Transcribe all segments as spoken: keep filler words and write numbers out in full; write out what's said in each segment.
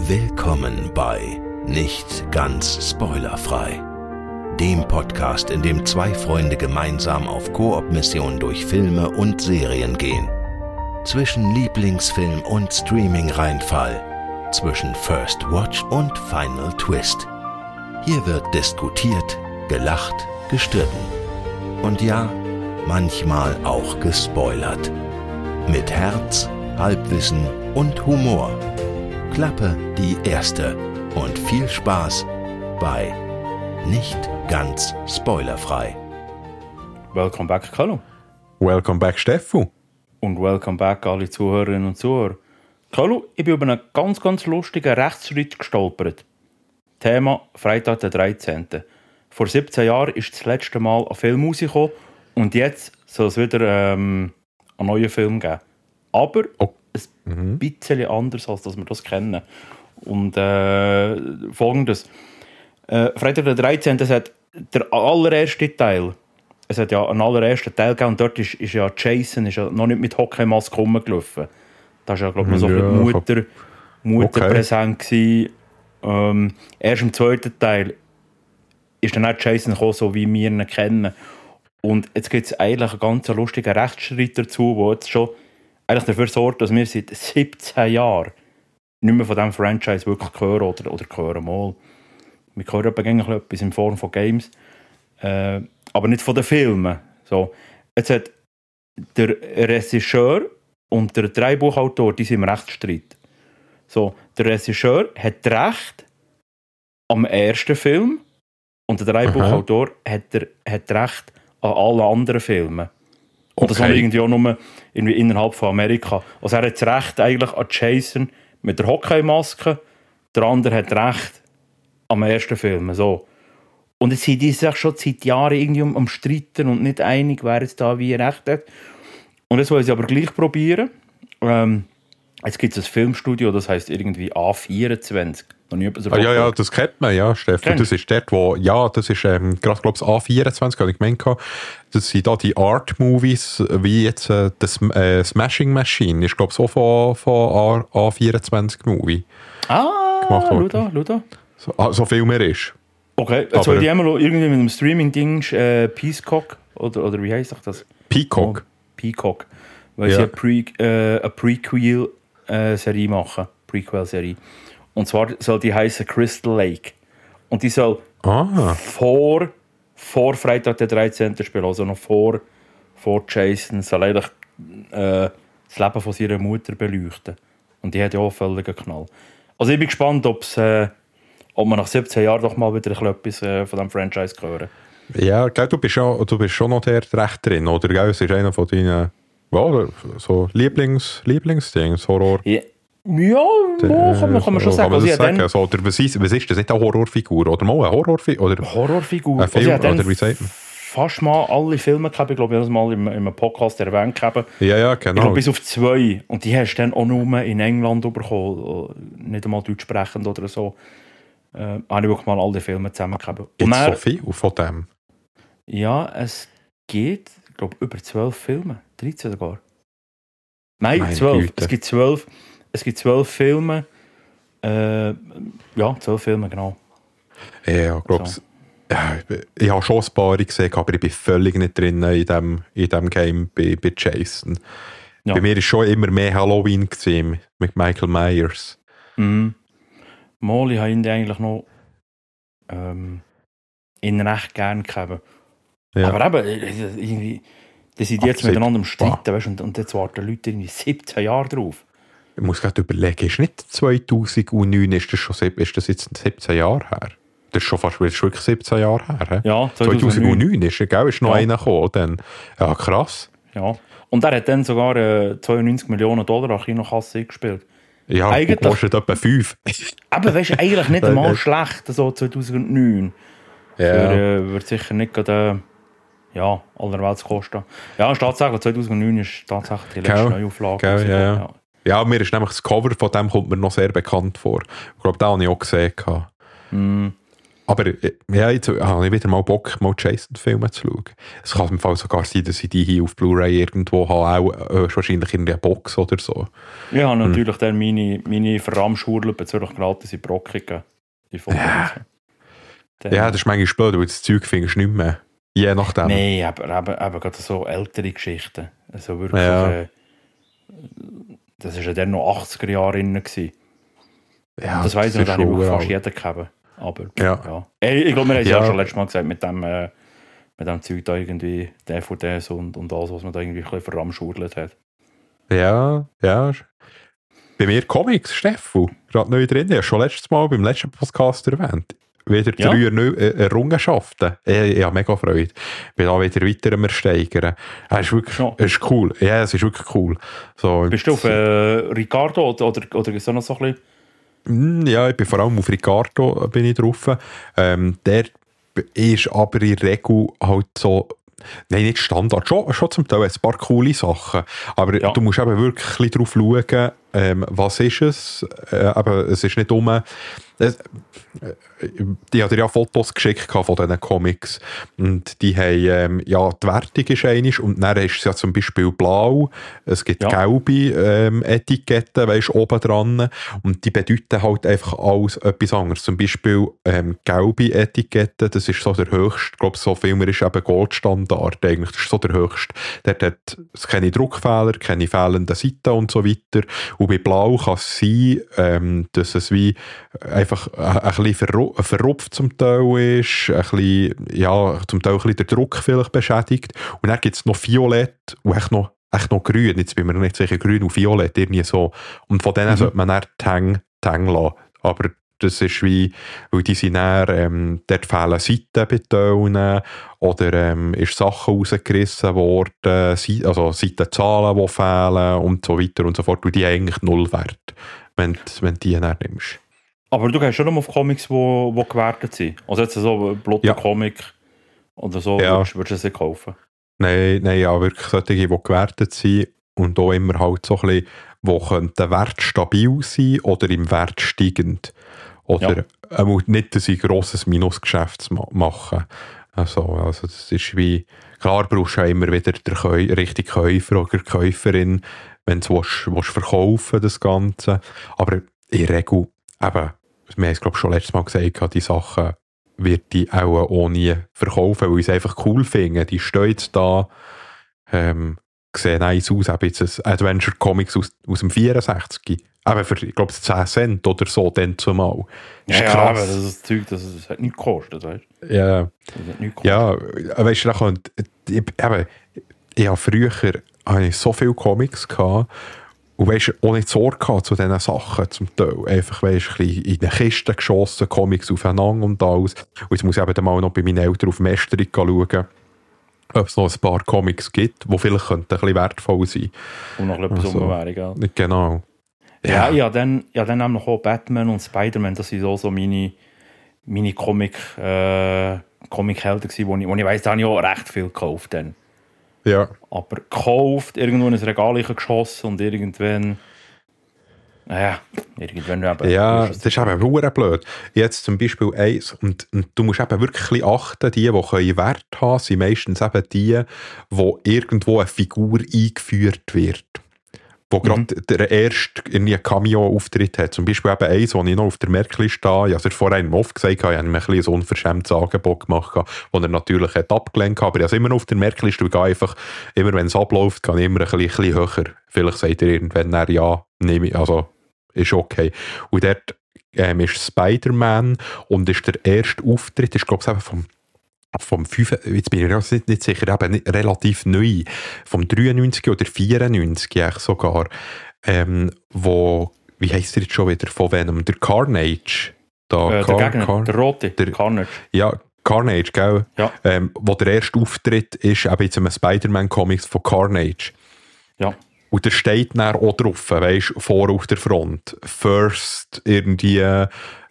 Willkommen bei Nicht ganz spoilerfrei, dem Podcast, in dem zwei Freunde gemeinsam auf Koop-Mission durch Filme und Serien gehen. Zwischen Lieblingsfilm und Streaming-Reinfall, zwischen First Watch und Final Twist. Hier wird diskutiert, gelacht, gestritten. Und ja, manchmal auch gespoilert. Mit Herz, Halbwissen und Humor. Klappe die erste und viel Spaß bei Nicht ganz spoilerfrei. Welcome back, Carlo. Welcome back, Steffu. Und welcome back, alle Zuhörerinnen und Zuhörer. Carlo, ich bin über einen ganz, ganz lustigen Rechtsschritt gestolpert. Thema Freitag der dreizehnte Vor siebzehn Jahren ist das letzte Mal ein Film rausgekommen und jetzt soll es wieder ähm, einen neuen Film geben. Aber oh. ein mhm. bisschen anders, als dass wir das kennen. Und äh, folgendes. Äh, Freitag der dreizehnte Es hat der allererste Teil. Es hat ja einen allerersten Teil gegeben und dort ist, ist ja Jason ist ja noch nicht mit Hockeymaske rumgelaufen. Da war ja, glaube ich, noch so ja, ein Mutter, Mutter okay. präsent gewesen. Ähm, erst im zweiten Teil ist dann auch Jason gekommen, so wie wir ihn kennen. Und jetzt gibt es eigentlich einen ganz lustigen Rechtsstreit dazu, der jetzt schon eigentlich dafür sorgt, dass wir seit siebzehn Jahren nicht mehr von diesem Franchise wirklich hören oder, oder hören mal. Wir hören aber etwas in Form von Games, äh, aber nicht von den Filmen. So. Jetzt hat der Regisseur und der Drehbuchautor, die sind im Rechtsstreit. So, der Regisseur hat Recht am ersten Film und der Drehbuchautor hat, der, hat Recht an allen anderen Filmen. Und das okay. haben irgendwie auch nur irgendwie innerhalb von Amerika. Also er hat das Recht eigentlich an Jason mit der Hockeymaske, der andere hat Recht am ersten Film. So. Und jetzt sind die sich schon seit Jahren irgendwie um, um Streiten und nicht einig, wer jetzt da wie Recht hat. Und jetzt wollen sie aber gleich probieren. Ähm, jetzt gibt es ein Filmstudio, das heisst irgendwie A vierundzwanzig. Noch nie ah, ja, ja, das kennt man, ja, Stefan. Kennt? Das ist dort, wo, ja, das ist ähm, gerade, glaube ich, A vierundzwanzig, habe ich gemeint. Das sind da die Art-Movies, wie jetzt äh, das äh, Smashing Machine, ist, glaube ich, so von, von A vierundzwanzig-Movie Ah, gemacht worden. schau da, schau da. So, ah, so viel mehr ist. Okay, jetzt Aber, wollte ich einmal irgendwie mit einem Streaming-Ding äh, Peacock, oder, oder wie heisst das? Peacock. Oh, Peacock. Weil Ja. sie eine, Pre, äh, eine Prequel-Serie machen. Prequel-Serie. Und zwar soll die heißen Crystal Lake. Und die soll Ah. vor, vor Freitag der dreizehnte spielen, also noch vor, vor Jason, soll eigentlich äh, das Leben von seiner Mutter beleuchten. Und die hat ja auch völlig einen Knall. Also ich bin gespannt, ob's, äh, ob man nach siebzehn Jahren doch mal wieder etwas äh, von diesem Franchise hören. Ja, gell, du bist ja, du bist schon noch der recht drin, oder? Gell? Es ist einer von deinen ja, so Lieblings, Lieblingsdings, Horror. Ja, ja wo, kann man, kann man schon sagen. Kann man Also das sagen? Dann, Also, oder was ist, was ist das? Nicht eine Horrorfigur? Oder mal eine Horrorfigur? Oder Horrorfigur. ein Film, Also oder wie sagt man? Fast mal alle Filme gehabt. Ich glaube, ich habe das mal in einem Podcast erwähnt. Gehabt. Ja, ja, Ich genau. glaube, bis auf zwei. Und die hast du dann auch nur in England bekommen. Nicht einmal deutsch sprechend oder so. Äh, habe ich wirklich mal alle Filme zusammen gehabt. Gibt es dann, so viel von dem? Ja, es geht, ich glaube, über zwölf Filme. dreizehn sogar. Nein, Meine zwölf. Güte. Es gibt zwölf. Es gibt zwölf Filme. Äh, ja, zwölf Filme, genau. Ja, ich glaube, So. ja, ich habe schon ein paar gesehen, aber ich bin völlig nicht drin in dem, in dem Game bei, bei Jason. Ja. Bei mir war schon immer mehr Halloween gewesen, mit Michael Myers. Mhm. Mal, ich habe ihn eigentlich noch ähm, ihn recht gerne gehabt. Ja. Aber eben, irgendwie, die sind jetzt Absicht. miteinander am Streiten, weißt, und, und jetzt warten Leute irgendwie siebzehn Jahre drauf. Ich muss gerade überlegen, ist nicht zweitausendneun, ist das, schon, ist das jetzt siebzehn Jahre her? Das ist schon fast das ist wirklich siebzehn Jahre her. He? Ja, zweitausendneun ist, gell, ist noch Ja. einer gekommen. Dann. Ja, krass. Ja. Und er hat dann sogar äh, zweiundneunzig Millionen Dollar an Kinokasse eingespielt. Ja, Eigentlich- kostet etwa fünf. Aber weißt du, eigentlich nicht einmal schlecht, so zweitausendneun. Ja. Für, äh, wird sicher nicht gerade, äh, ja, allerwelts kosten. Ja, ist tatsächlich, zweitausendneun ist tatsächlich die letzte Gell. Neuauflage. Gell, ja, ja. ja. Ja, mir ist nämlich das Cover von dem kommt mir noch sehr bekannt vor. Ich glaube, da habe ich auch gesehen. Mm. Aber ja, jetzt habe ich wieder mal Bock, mal Jason-Filme zu schauen. Es kann im Fall sogar sein, dass ich die hier auf Blu-ray irgendwo habe, auch äh, wahrscheinlich in der Box oder so. Ja, natürlich hm. dann meine, meine Verramschurle bezüglich gratis in Brocken gegeben. Ja. ja, das ist manchmal blöd, weil das Zeug findest du nicht mehr. Je nachdem. Nein, aber, aber, aber gerade so ältere Geschichten. Also wirklich, ja. äh, das war ja dann noch achtziger Jahre drin. Ja, das weiss ich noch, da habe ich fast jeden gegeben. Aber ja. ja. Ich glaube, wir haben es ja. ja schon letztes Mal gesagt, mit dem, äh, mit dem Zeug da irgendwie D V Ds und, und alles, was man da irgendwie ein bisschen verramschurelt hat. Ja, ja. Bei mir Comics, Steffu, gerade neu drin. Ich habe schon letztes Mal beim letzten Podcast erwähnt. Wieder ja. drei Errungenschaften. Ich, ich habe mega Freude. Ich bin da wieder weiter am Ersteigern. Es ist wirklich ja. es ist cool. Ja, es ist wirklich cool. So, bist du auf äh, Ricardo oder, oder, oder ist das noch so ein bisschen? Ja, ich bin vor allem auf Ricardo bin ich drauf. Ähm, der ist aber in der Regel halt so, nein, nicht Standard, schon, schon zum Teil ein paar coole Sachen, aber ja. du musst eben wirklich drauf schauen, ähm, was ist es, äh, aber es ist nicht um, äh, die hat ja Fotos geschickt von diesen Comics und die haben, ähm, ja, die Wertung ist einig und dann ist es ja zum Beispiel blau, es gibt ja. gelbe ähm, Etiketten, weisst, oben dran und die bedeuten halt einfach alles etwas anderes. Zum Beispiel ähm, gelbe Etiketten, das ist so der höchste, ich glaube, so filmerisch eben Goldstandard eigentlich, das ist so der höchste. Dort hat es keine Druckfehler, keine fehlenden Seiten und so weiter. Und bei blau kann es sein, ähm, dass es wie einfach ein, ein bisschen verru- verrupft zum Teil ist, ein bisschen, ja, zum Teil ein bisschen der Druck vielleicht beschädigt. Und dann gibt es noch Violett und echt noch, echt noch Grün. Jetzt bin ich mir nicht sicher, Grün und Violett, irgendwie so. Und von denen mhm. sollte man dann die Hänge, die Hänge lassen. Aber das ist wie, weil die sind dann, ähm, dort fehlen Seiten bei Tönen oder ähm, ist Sachen rausgerissen worden, also Seitenzahlen, die fehlen und so weiter und so fort. Und die haben eigentlich null Wert, wenn, wenn du die dann nimmst. Aber du gehst schon noch auf Comics, die wo, wo gewertet sind? Also jetzt so ein blotter ja. Comic oder so, ja. würdest, würdest du das nicht kaufen? Nein, nein, ja, wirklich solche, die gewertet sind und auch immer halt so ein bisschen, wo könnte Wert stabil sein oder im Wert steigend. Oder ja. äh, nicht, dass ich ein grosses Minusgeschäft mache. Also, also das ist wie, klar brauchst du ja immer wieder den Käu- richtigen Käufer oder Käuferin, wenn du es willst, willst verkaufen das Ganze. Aber in der Regel, eben, wir haben es glaube ich schon letztes Mal gesagt, die Sachen wird die auch auch nie verkaufen, weil ich es einfach cool finde. Die stehen jetzt da, ähm, sehen nice aus, eben jetzt ein Adventure Comics aus, aus dem vierundsechzig. Aber für, ich glaube, zehn Cent oder so, dann zumal. Ja, ja, aber das ist das Zeug, das, das hat nichts gekostet, weißt du? Ja. Das hat nichts gekostet. Ja, weißt du, kann, ich, eben, ich habe früher habe ich so viele Comics gehabt und weißt du, auch nicht Sorge gehabt zu diesen Sachen zum Teil. Einfach, weißt du, in eine Kiste geschossen, Comics aufeinander und alles. Und jetzt muss ich eben mal noch bei meinen Eltern auf Mestering schauen, ob es noch ein paar Comics gibt, die vielleicht ein bisschen wertvoll sein könnten. Und noch etwas also, umwährung, ja. Genau. Ja, ja, dann, ja, dann nämlich auch Batman und Spider-Man, das sind so, so meine, meine Comic, äh, Comic-Helden gewesen, wo ich, wo ich weiss, da habe ich auch recht viel gekauft dann. Ja. Aber gekauft, irgendwo in ein Regal geschossen und irgendwann, naja, irgendwann eben. Ja, das ist eben verdammt blöd. Jetzt zum Beispiel eins, und, und du musst eben wirklich ein bisschen achten, die, die können Wert haben, sind meistens eben die, wo irgendwo eine Figur eingeführt wird. Wo mhm. gerade der erste irgendwie einen Cameo-Auftritt hat. Zum Beispiel eben eins, wo ich noch auf der Merkliste habe. Also vorhin oft gesagt habe, ich habe mir ein bisschen ein unverschämtes Angebot gemacht, wo er natürlich hat abgelehnt hat. Aber ich habe es immer noch auf der Merkliste und gehe einfach, immer wenn es abläuft, gehe ich immer ein bisschen, ein bisschen höher. Vielleicht sagt er irgendwann, na, ja, nehme ich, also ist okay. Und dort ähm, ist Spider-Man und ist der erste Auftritt, ist glaube ich eben vom vom fünf, jetzt bin ich mir nicht, nicht sicher, eben nicht, relativ neu, vom dreiundneunzig oder vierundneunzig sogar, ähm, wo, wie heisst der jetzt schon wieder, von Venom, der Carnage. Da, äh, Car- der Gegner, Car- der rote, der, Carnage. Ja, Carnage, gell? Ja. Ähm, wo der erste Auftritt ist, eben jetzt in einem Spider-Man-Comics von Carnage. Ja. Und der steht dann auch drauf, weißt du, vor auf der Front. First, irgendwie,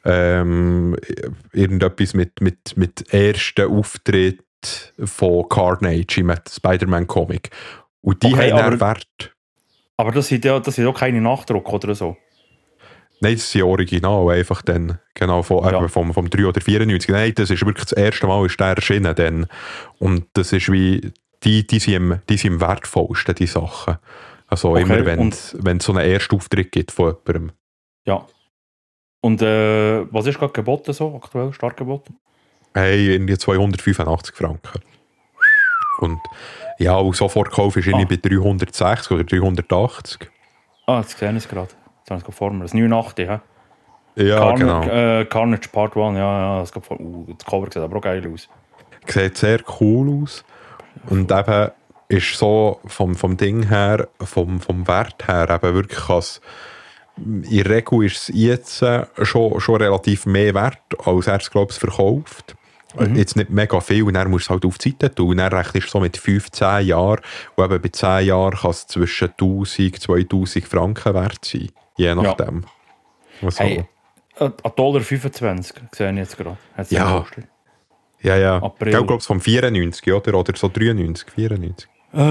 Ähm, irgendetwas mit, mit, mit ersten Auftritt von Carnage im Spider-Man-Comic. Und die okay, haben aber, Wert. Aber das sind ja das sind auch keine Nachdruck oder so? Nein, das sind Original, einfach dann, genau, von, Ja. eben vom, vom drei oder vierundneunzig. Nein, das ist wirklich das erste Mal, ist der erschienen dann. Und das ist wie, die, die, sind, am- die sind am wertvollsten, die Sachen. Also Okay, immer, wenn und- es wenn es so einen Erstauftritt gibt von jemandem. Ja. Und äh, was ist gerade geboten so, aktuell, stark geboten? Hey, irgendwie zweihundertfünfundachtzig Franken. Und ja, und Sofortkauf ist irgendwie Ah. bei dreihundertsechzig oder dreihundertachtzig. Ah, jetzt sehe ich es gerade. Jetzt habe ich es gerade vor mir. Das neunundachtzig, hä? Ja, Carnage, genau. äh, Carnage Part eins, ja, ja, das, geht vor, uh, das Cover sieht aber auch geil aus. Sieht sehr cool aus. Und eben ist so vom, vom Ding her, vom, vom Wert her, eben wirklich als, in der Regel ist es jetzt äh, schon, schon relativ mehr wert, als er es, glaube ich, verkauft. Mhm. Jetzt nicht mega viel, und dann musst du es halt auf die Seite tun. Und dann rechnest du so mit fünfzehn Jahren. Und eben bei zehn Jahren kann es zwischen tausend, zweitausend Franken wert sein. Je nachdem. Also, Hey, ein Dollar fünfundzwanzig sehe ich jetzt gerade. Hat's Ja. gekostet? ja, ja. April. Ich glaube, es vom vierundneunzig, oder? Oder so dreiundneunzig, vierundneunzig.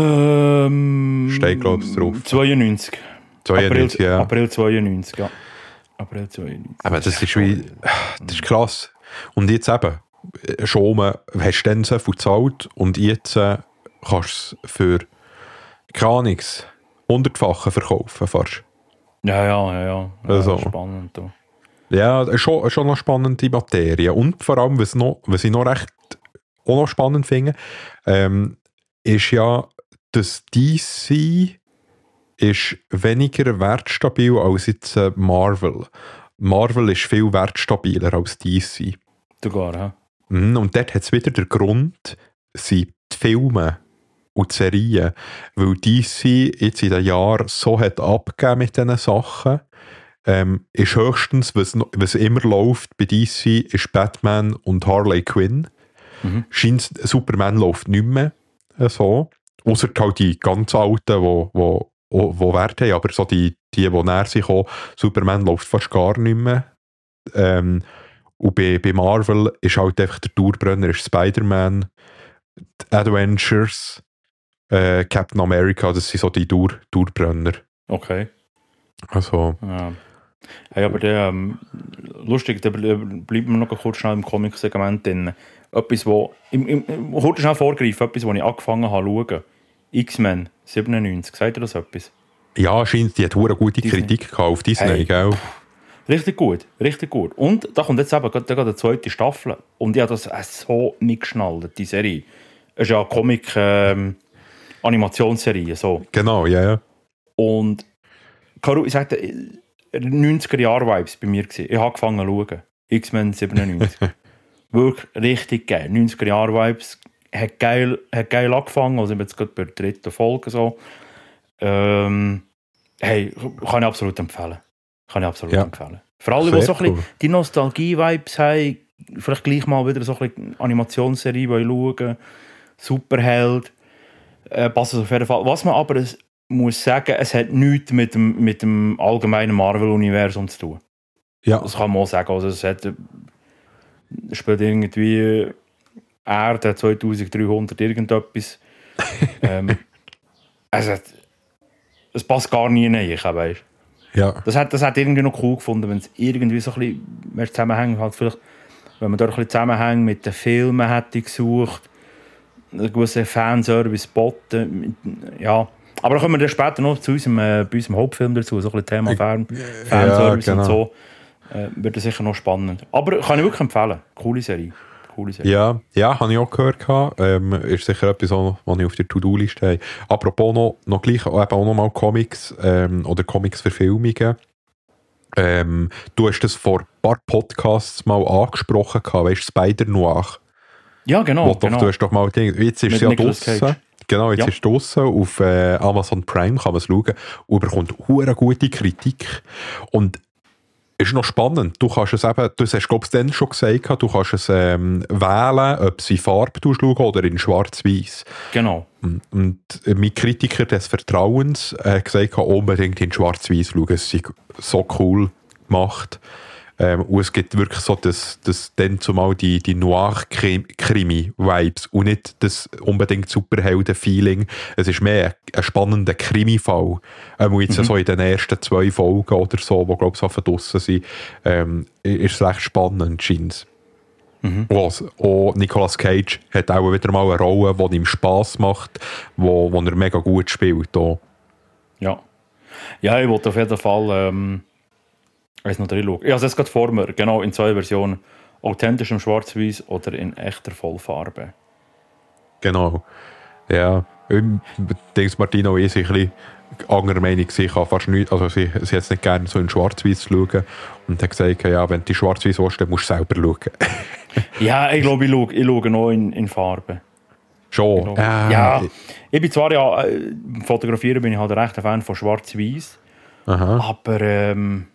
Ähm, Steht, glaub ich, drauf. zweiundneunzig. zweiundneunzig, April, ja. April zweiundneunzig, ja. April zweiundneunzig. Aber das ist wie, das ist krass. Und jetzt eben, schon mal, hast du dann so viel gezahlt und jetzt äh, kannst du es für, keine Ahnung, hundertfache verkaufen fast. Ja, ja, ja, ja. ja Also. Spannend. Du. Ja, das ist schon, schon eine spannende Materie. Und vor allem, was, noch, was ich noch recht auch noch spannend finde, ähm, ist ja, dass D C ist weniger wertstabil als jetzt äh, Marvel. Marvel ist viel wertstabiler als D C. Sogar, hä? Mhm, und dort hat es wieder den Grund, sind die Filme und die Serien, weil D C jetzt in den Jahren so hat abgegeben mit diesen Sachen, ähm, ist höchstens, was, noch- was immer läuft bei D C, ist Batman und Harley Quinn. Mhm. Scheint, Superman läuft nicht mehr äh, so, außer halt die ganz Alten, wo, wo, wo, wo Wert haben, aber so die, die, die näher sind, gekommen, Superman läuft fast gar nicht mehr. Ähm, Und bei, bei Marvel ist halt einfach der Dauerbrenner ist Spider-Man, die Adventures, äh, Captain America, das sind so die Dauer, Dauerbrenner. Okay. Also, Ja. Hey, aber der, ähm, lustig, da bleiben wir noch kurz schnell im Comic-Segment drin. Etwas, wo, im, im, im, kurz schnell vorgreifen, etwas, wo ich angefangen habe zu schauen. X-Men siebenundneunzig, sagt ihr das etwas? ja, scheint, die hat eine gute Disney. Kritik gehabt auf Disney, Hey. gell? Richtig gut, richtig gut. Und da kommt jetzt eben gerade gerade eine zweite Staffel. Und ich habe das äh, so mitgeschnallt, die Serie. Es ist ja eine Comic-Animationsserie, so. Genau, ja, ja. Und Karu, ich sagte, neunziger-Jahre-Vibes bei mir gewesen. Ich habe angefangen zu schauen. X-Men siebenundneunzig. Wirklich richtig geil. neunziger-Jahre-Vibes. Hat geil, hat geil angefangen. Also ich bin jetzt gerade bei der dritten Folge so. Ähm, hey, kann ich absolut empfehlen. Kann ich absolut Ja. empfehlen. Für alle, die Sehr so ein bisschen cool. die Nostalgie-Vibes haben, vielleicht gleich mal wieder so ein bisschen Animationsserie wollen schauen. Superheld. Äh, passt es auf jeden Fall. Was man aber es muss sagen, es hat nichts mit dem, mit dem allgemeinen Marvel-Universum zu tun. Ja, Das kann man auch sagen. Also es hat, äh, es spielt irgendwie Erde zweitausenddreihundert irgendetwas. ähm, es, hat, es passt gar nie rein, weißt. ja. Das hat, das hat irgendwie noch cool gefunden, wenn es irgendwie so ein bisschen mehr Zusammenhänge hat. Vielleicht, wenn man dort ein bisschen Zusammenhänge mit den Filmen hätte gesucht, einen gewissen Fanservice boten. Ja. Aber da kommen wir dann später noch zu unserem, äh, bei unserem Hauptfilm dazu, so ein bisschen Thema Fan, Fanservice genau. und so. Äh, wird das sicher noch spannend. Aber kann ich wirklich empfehlen. Coole Serie. Coole Serie. Ja, ja, habe ich auch gehört. gehabt. Ähm, ist sicher etwas, was ich auf der To-Do-Liste habe. Apropos noch, noch gleich, eben auch noch mal Comics ähm, oder Comics-Verfilmungen. Ähm, du hast das vor ein paar Podcasts mal angesprochen, gehabt, weißt du, Spider-Noir. Ja, genau. Wo doch, genau. du hast doch mal gedacht, jetzt ist Mit es ja Nicolas draussen. Cage. Genau, jetzt Ja. ist es draussen auf äh, Amazon Prime, kann man es schauen, und bekommt eine gute Kritik. Und ist noch spannend. Du kannst es eben, du hast glaube ich dann schon gesagt, du kannst es ähm, wählen, ob es in Farbe schauen oder in Schwarz-Weiß. Genau. Und mein Kritiker des Vertrauens hat gesagt, unbedingt in Schwarz-Weiß schauen, es sei so cool gemacht. Ähm, und es gibt wirklich so das, das dann zumal die, die Noir-Krimi-Vibes und nicht das unbedingt Superhelden-Feeling. Es ist mehr ein, ein spannender Krimi-Fall. Ähm, jetzt mhm. so in den ersten zwei Folgen oder so, die glaube ich so verdrossen sind, ähm, ist es recht spannend, scheint. Mhm. Und auch Nicolas Cage hat auch wieder mal eine Rolle, die ihm Spass macht, wo, wo er mega gut spielt. Auch. Ja. Ja, ich wollte auf jeden Fall ähm, ich noch reinschauen. Ich habe es gerade vor mir, genau, in zwei Versionen. Authentisch im Schwarz-Weiß oder in echter Vollfarbe. Genau. Ja, ich denke, Martina und ich sind ein bisschen anderer Meinung. Sie kann fast nicht, also sie, sie hat es nicht gerne so in Schwarz-Weiß schauen und hat gesagt, ja, wenn du die Schwarz-Weiß willst, dann musst du selber schauen. Ja, ich glaube, ich schaue, ich schaue noch in, in Farbe. Schon? Ich äh, ja, ich bin zwar ja, fotografieren bin ich halt ein rechter Fan von Schwarz-Weiß, aber ähm,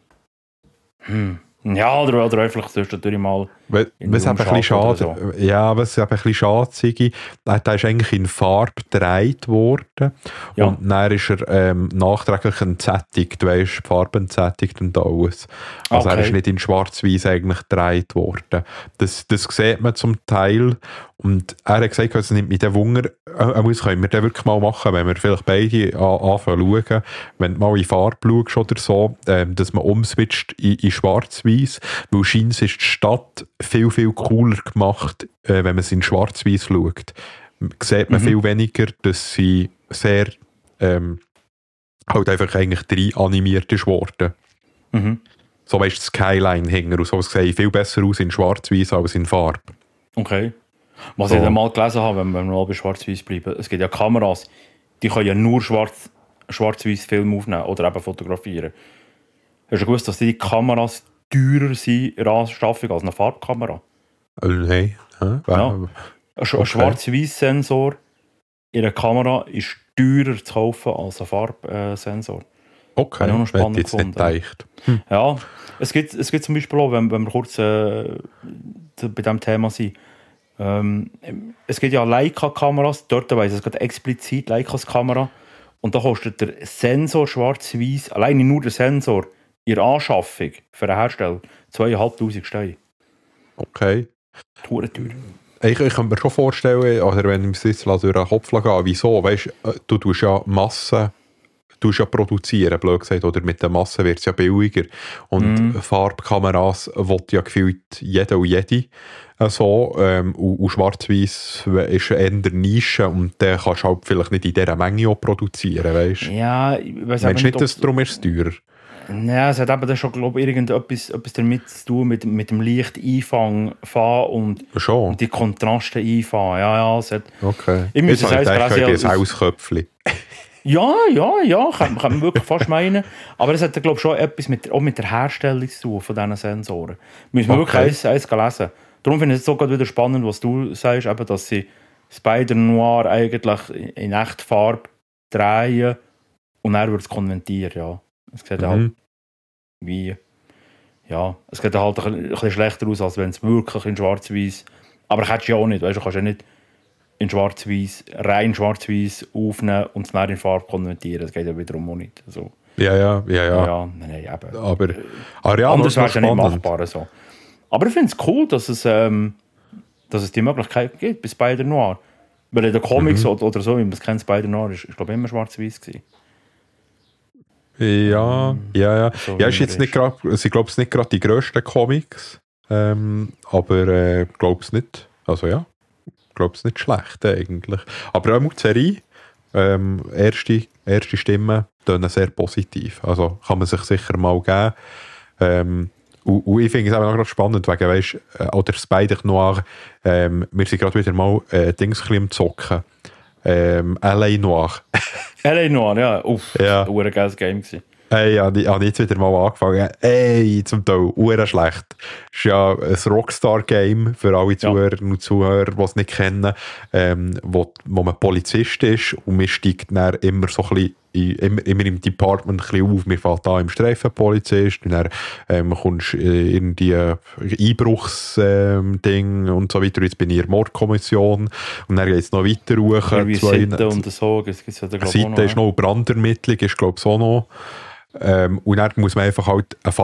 hm, ja, oder, oder einfach zwischendurch mal was ein bisschen schade, so. Ja, was ein bisschen schade sei, der ist eigentlich in Farbe gedreht worden ja. Und dann ist er ähm, nachträglich entsättigt, weisst, die Farbe entsättigt und alles. Also okay. Er ist nicht in Schwarz-Weiß eigentlich gedreht worden. Das, das sieht man zum Teil. Und er hat gesagt, es nimmt mich den Wunder, äh, muss können wir den wirklich mal machen, wenn wir vielleicht beide an, anfangen zu schauen, wenn du mal in Farbe schaust oder so, äh, dass man umswitcht in, in Schwarz-Weiß, weil scheint ist die Stadt viel, viel cooler gemacht, äh, wenn man es in Schwarz-Weiß schaut. Sieht man mhm. viel weniger, dass sie sehr ähm, halt einfach eigentlich drei animiert ist worden. Mhm. So weisst du, Skyline hängen und so, es sieht viel besser aus in Schwarz-Weiß als in Farbe. Okay. Was so. Ich dann mal gelesen habe, wenn wir mal bei Schwarz-Weiß bleiben, es gibt ja Kameras, die können ja nur Schwarz, Schwarz-Weiß Film aufnehmen oder eben fotografieren. Hast du gewusst, dass die Kameras teurer sind in der Anschaffung als eine Farbkamera? Nein. Huh? Ja. Ein okay. Schwarz-Weiß-Sensor in einer Kamera ist teurer zu kaufen als ein Farbsensor. Okay, habe ich auch noch spannend jetzt gefunden. Nicht hm. Ja, es gibt, es gibt zum Beispiel auch, wenn, wenn wir kurz äh, bei diesem Thema sind, ähm, es gibt ja Leica-Kameras, dort weiss es gerade explizit Leicas Kamera und da kostet der Sensor schwarz-weiß, alleine nur der Sensor, ihre Anschaffung für einen Hersteller zweitausendfünfhundert Steine. Okay. Teuer, teuer. Ich, ich kann mir schon vorstellen, oder wenn ich im Sitz durch den Kopf gehen, wieso, weißt, du tust ja Massen du ja produzieren, blöd gesagt, oder mit der Masse wird es ja billiger. Und mm. Farbkameras will ja gefühlt jeder und jede so, ähm, und, und Schwarz-Weiß ist eher der Nische und dann kannst du halt vielleicht nicht in dieser Menge auch produzieren, weißt du? Ja, ich weiß nicht, nicht dass darum ist es teurer. Ja, es hat eben schon, glaube ich, irgendetwas etwas damit zu tun mit, mit dem Licht einfangen und, und die Kontraste einfangen. Ja, ja, es hat... Okay. Ich muss Jetzt habe ich ein Hausköpfchen. Ja, ja, ja, kann, kann man wirklich fast meinen. Aber es hat, glaube ich, schon etwas mit, auch mit der Herstellung zu tun von diesen Sensoren. Müssen wir okay. wirklich eins, eins lesen. Darum finde ich es so wieder spannend, was du sagst, eben, dass sie Spider-Noir eigentlich in echter Farbe drehen und dann wird es konvertiert, ja. Es sieht mhm. halt wie... Ja, es sieht halt ein, ein bisschen schlechter aus, als wenn es wirklich in Schwarz-Weiß... Aber kannst du ja auch nicht, weißt du, kannst ja nicht in Schwarz-Weiß, rein Schwarz-Weiß aufnehmen und es dann in Farbe konvertieren. Das geht ja wiederum auch nicht. Also, ja, ja, ja, ja. ja nein, eben. Aber, aber ja, anders wäre es ja nicht machbar. So. Aber ich finde es cool, dass es, ähm, dass es die Möglichkeit gibt bei Spider-Noir. Weil in den Comics mhm. oder, oder so, wie man es kennt, Spider-Noir ist, ist glaube ich, immer Schwarz-Weiß gewesen. Ja, ja, ja. So ja, ist jetzt ist. nicht grad, ich glaube, es sind nicht gerade die grössten Comics, ähm, aber ich äh, glaube es nicht. Also ja, ich glaube es nicht schlecht eigentlich. Aber auch die Serie, ähm, erste, erste Stimmen, tönen sehr positiv. Also kann man sich sicher mal geben. Ähm, und, und ich finde es auch noch spannend, wegen, weißt, oder Spider-Noir, ähm, wir sind gerade wieder mal äh, Dings am Zocken. Ähm, L A Noir. L A Noir, ja. Uff, ja. Das war ein geiles Game gewesen. Ey, ja, ich habe jetzt wieder mal angefangen. Ey, zum Teil, uhr schlecht. Das ist ja ein Rockstar-Game für alle Zuhörer ja. und Zuhörer, die es nicht kennen, ähm, wo, wo man Polizist ist und man steigt dann immer so ein bisschen in, immer, immer im Department ein bisschen auf. Wir fahren da im Streifenpolizist und dann ähm, kommst du in die Einbruchsding ähm, und so weiter. Jetzt bin ich in der Mordkommission und dann geht es noch weiter hoch. Wie Sitte und so. Sitte ist noch, Brandermittlung ist glaube ich so noch. Ähm, und dann muss man einfach halt einen Fall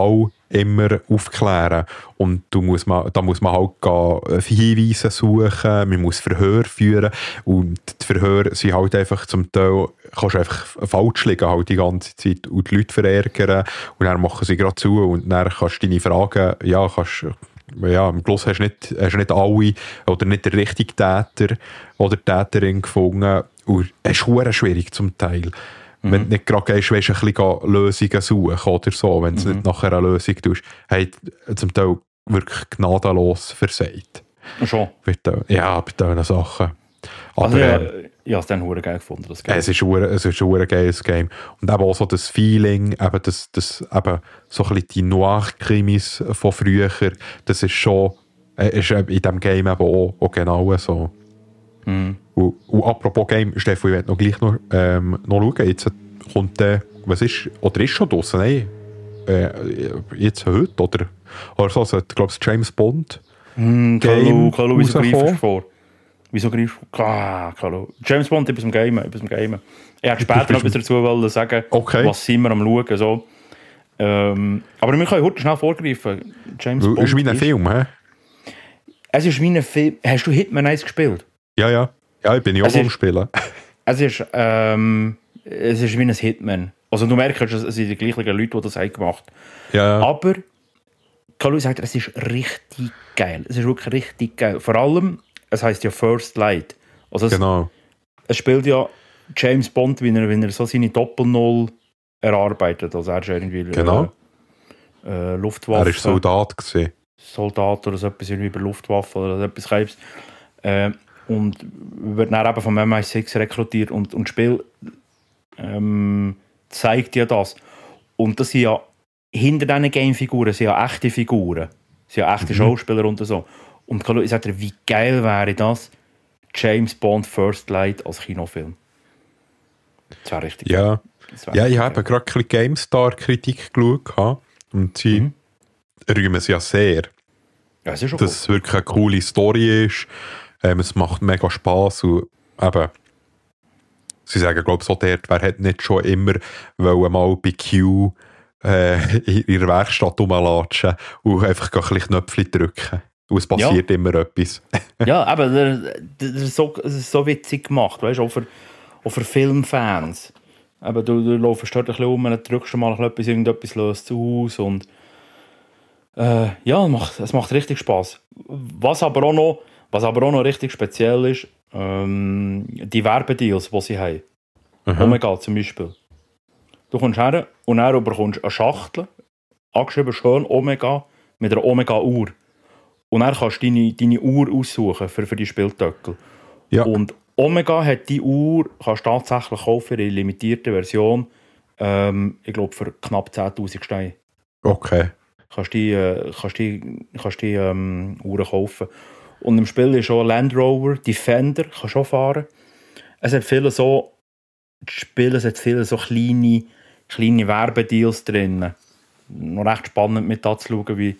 immer aufklären. Und du muss man, da muss man halt gehen, Hinweise suchen, man muss Verhör führen. Und die Verhöre sind halt einfach zum Teil, kannst du einfach falsch liegen halt die ganze Zeit und die Leute verärgern. Und dann machen sie gerade zu und dann kannst du deine Fragen, ja, kannst ja, am Schluss hast du nicht, hast du nicht alle oder nicht den richtigen Täter oder Täterin gefunden. Und es ist verdammt schwierig zum Teil. Mhm. Wenn du nicht gerade gehst, weißt, ein bisschen Lösungen suchen oder so, wenn du mhm. nicht nachher eine Lösung tust, hat zum Teil wirklich gnadenlos versagt. Schon? Ja, bei diesen Sachen. Aber also, ja, äh, ich habe es dann verdammt geil gefunden, das Game. Es ist ein, es ist ein geiles Game. Und eben auch so das Feeling, eben das, das, eben so ein bisschen die Noir-Krimis von früher, das ist schon ist in diesem Game eben auch, auch genau so. Mhm. Und, und apropos Game, Stefan, ich werde noch gleich noch, ähm, noch schauen. Jetzt kommt der, was ist, oder ist schon draussen? Nein, äh, jetzt heute, oder? Oder so, also, ich glaube, das James Bond mm, Game Carlo, wieso greifst du vor? Wieso greifst du? Ah, Carlo. James Bond, etwas im Game, etwas im Game. Ich hätte später noch etwas dazu wollen sagen, okay. Was sind wir am Schauen, so. Ähm, aber wir können heute schnell vorgreifen. James Bond ist wie ein Film, hä? Es ist wie ein Film. Hast du Hitman eins gespielt? Ja, ja. Ja, ich bin ja auch am Spielen. Es ist, ähm, es ist wie ein Hitman. Also du merkst, es sind die gleichen Leute, die das haben gemacht haben. Ja. Aber Carlo sagt, es ist richtig geil. Es ist wirklich richtig geil. Vor allem, es heisst ja First Light. Also es, genau. Es spielt ja James Bond, wie er, wie er so seine Doppel-Null erarbeitet. Also er ist irgendwie genau. äh, äh, Luftwaffe. Er war Soldat gewesen. Soldat oder so etwas irgendwie bei Luftwaffe oder so etwas Krebs. Äh, und wird dann eben vom M I sechs rekrutiert und das Spiel ähm, zeigt ja das. Und das sind ja hinter diesen Game-Figuren sind ja echte Figuren. Das sind ja echte mhm. Schauspieler und so. Und ich sage dir, wie geil wäre das, James Bond First Light als Kinofilm. Das wäre richtig ja. geil. Ja, ich habe gerade ein bisschen GameStar-Kritik geschaut und sie mhm. rühmen es ja sehr. Ja, es ist schon dass gut. Es wirklich eine coole Story ist. Ähm, es macht mega Spass und eben, sie sagen, glaube ich, so dort, wer hat nicht schon immer wollen mal bei Q äh, in ihrer Werkstatt rumlatschen und einfach ein bisschen Knöpfchen drücken. Und es passiert ja. immer etwas. Ja, aber das ist so, das ist so witzig gemacht, weißt du, auch für, auch für Filmfans. Aber du, du läufst dort ein bisschen um, dann drückst du mal etwas, irgendetwas löst aus und äh, ja, es macht, es macht richtig Spass. Was aber auch noch, was aber auch noch richtig speziell ist, ähm, die Werbedeals, die sie haben. Mhm. Omega zum Beispiel. Du kommst her und dann bekommst du eine Schachtel, angeschrieben schön Omega, mit einer Omega-Uhr. Und dann kannst du deine, deine Uhr aussuchen für, für die Spieltöckel. Ja. Und Omega hat die Uhr, kannst du tatsächlich kaufen in limitierter Version, ähm, ich glaube für knapp zehntausend Steine. Okay. Kannst die, äh, kannst die, kannst die ähm, Uhren kaufen. Und im Spiel ist schon Land Rover, Defender, kannst du auch fahren. Es hat viele so, Spiele, es hat viele so kleine, kleine Werbedeals drin. Noch recht spannend mit anzuschauen, wie,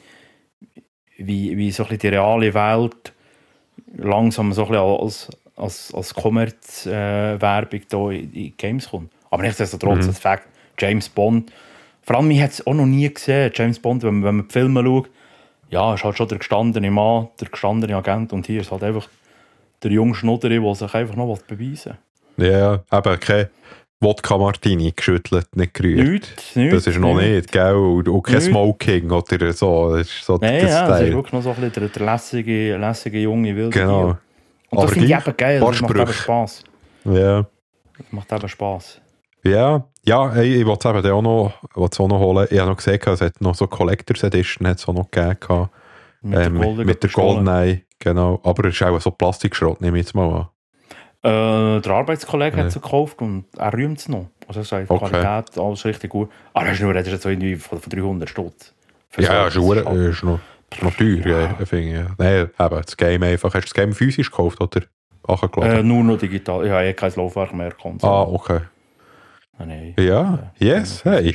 wie, wie so ein bisschen die reale Welt langsam so ein bisschen als, als, als Commerce-Werbung äh, in die Games kommt. Aber nichtsdestotrotz, mhm. das Fakt, James Bond, vor allem, ich habe es auch noch nie gesehen, James Bond, wenn man, wenn man die Filme schaut, ja, ist halt schon der gestandene Mann, der gestandene Agent und hier ist halt einfach der junge Schnudderi, der sich einfach noch beweisen will. Ja, aber kein Wodka Martini geschüttelt, nicht gerührt. Nichts, nichts. Das ist noch nicht, nicht gell? Und, und kein Smoking oder so. Das ist so Nein, ja, das ist wirklich noch so ein bisschen der, der lässige, lässige junge wilde Genau. Tier. Und das finde ich eben geil, das macht eben Spass. Ja. Das macht eben Spass. Ja, ja, hey, ich wollte es eben auch noch, auch noch holen. Ich habe noch gesehen, es hat noch so Collectors Edition hat's auch noch gegeben. Mit ähm, der, mit der Goldeneye, genau. Aber es ist auch so Plastikschrott, nehme ich jetzt mal an. Äh, der Arbeitskollege ja. hat es gekauft und er rühmt es noch. Also er sagt, okay. Qualität, alles richtig gut. Aber das ist nur, das ist jetzt so irgendwie von, von dreihundert Stutz. Ja, ja, ist, ist, ist noch, noch teuer, ja. Ja, finde ich. Ja. Nein, eben, das Game einfach. Hast du das Game physisch gekauft oder äh, nur noch digital. Ich habe eh kein Laufwerk mehr. Konsole. Ah, okay. Nein. Ja, äh, yes, hey.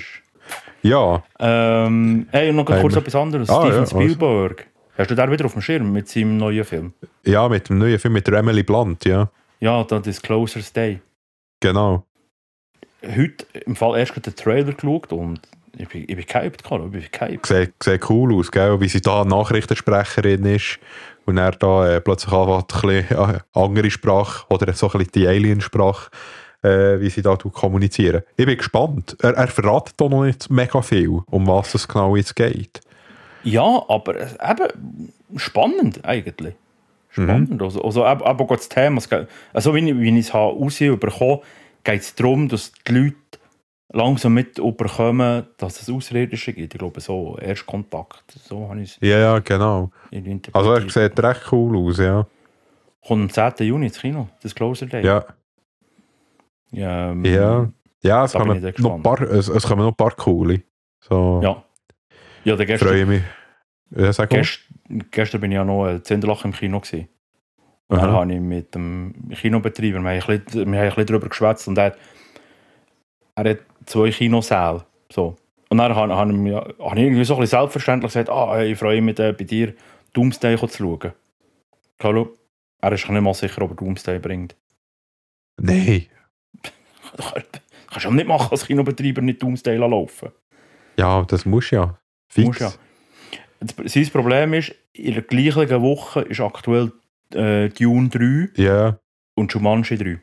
Ja. Ähm, hey, und noch kurz ähm, etwas anderes. Ah, Steven ja, Spielberg. Also. Hast du den wieder auf dem Schirm mit seinem neuen Film? Ja, mit dem neuen Film mit der Emily Blunt, ja. Ja, das ist Closer Day. Genau. Heute im Fall erst den Trailer geschaut und Ich bin, ich bin gehypt, Carlo, ich bin gehypt. Sieht, sieht cool aus, gell? Wie sie da Nachrichtensprecherin ist und er da äh, plötzlich anfängt, ein bisschen äh, andere Sprache oder so ein bisschen die Alien-Sprache, äh, wie sie da kommunizieren. Ich bin gespannt. Er, er verratet da noch nicht mega viel, um was es genau jetzt geht. Ja, aber äh, eben spannend eigentlich. Spannend. Mhm. Also, also eben, eben das Thema, also wie ich, wie ich es aussehen bekommen, geht es darum, dass die Leute langsam mit überkommen, dass es Außerirdische gibt. Ich glaube, so, erst Kontakt. So habe ich es. Ja, ja, genau. Also er sieht recht cool aus, ja. Kommt am zehnten Juni ins Kino, das Closer Day. Ja. Ja, ähm, ja. ja es, kommen noch ein paar, es, es kommen noch ein paar coole. So. Ja. Ja, der gestern, freue mich. Ja, sag gest, gestern bin ich ja noch in Zinderlach im Kino gewesen. Und dann habe ich mit dem Kinobetreiber, wir haben ein bisschen, wir haben ein bisschen darüber geschwätzt und er hat, er hat zwei Kinosäle. So. Und dann habe, habe, ich, habe ich irgendwie so ein bisschen selbstverständlich gesagt, ah, ich freue mich bei dir, Doomsday zu schauen. Hallo, er ist nicht mal sicher, ob er Doomsday bringt. Nein. Kannst du auch nicht machen, als Kinobetreiber nicht Doomsday laufen. Ja, das muss ja. Fix. Muss ja. Sein Problem ist, in der gleichen Woche ist aktuell äh, Dune drei yeah. und Jumanji drei.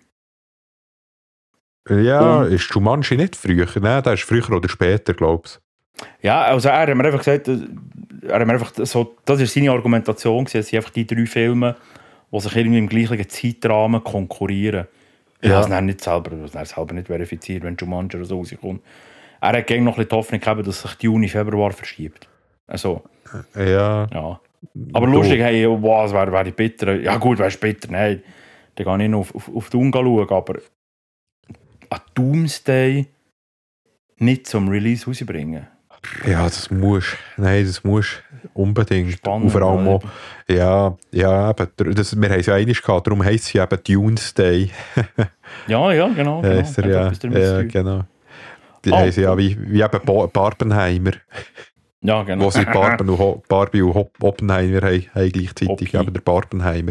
Ja, und, ist Jumanji nicht früher? Nein, der ist früher oder später, glaubst du. Ja, also er hat mir einfach gesagt, er hat mir einfach so, das war seine Argumentation, es sind einfach die drei Filme, die sich irgendwie im gleichen Zeitrahmen konkurrieren. Ich ja. habe es nicht selber, das selber nicht verifiziert, wenn Jumanji oder so rauskommt. Er hat gerne noch ein bisschen die Hoffnung gehabt, dass sich die Juni, Februar verschiebt. Also, ja. ja. Aber du. Lustig, hey, wow, das wäre wär bitter. Ja gut, wär's bitter, nein. Dann gehe ich noch auf, auf, auf Doom schauen, aber an Doomsday nicht zum Release rausbringen. Ja, das muss. Nein, das muss unbedingt. Spannend. Und vor allem auch, ja, ja, eben, das, wir haben es ja einmal gehabt, darum heisst es ja eben Doomsday. ja, ja, genau. genau. Heißt er, ja, ja, genau. Die ah, heißen ja wie, wie eben Barbenheimer. Ja, genau. Wo sie Barben und Barbie und Oppenheimer haben, haben gleichzeitig, okay. eben der Barbenheimer.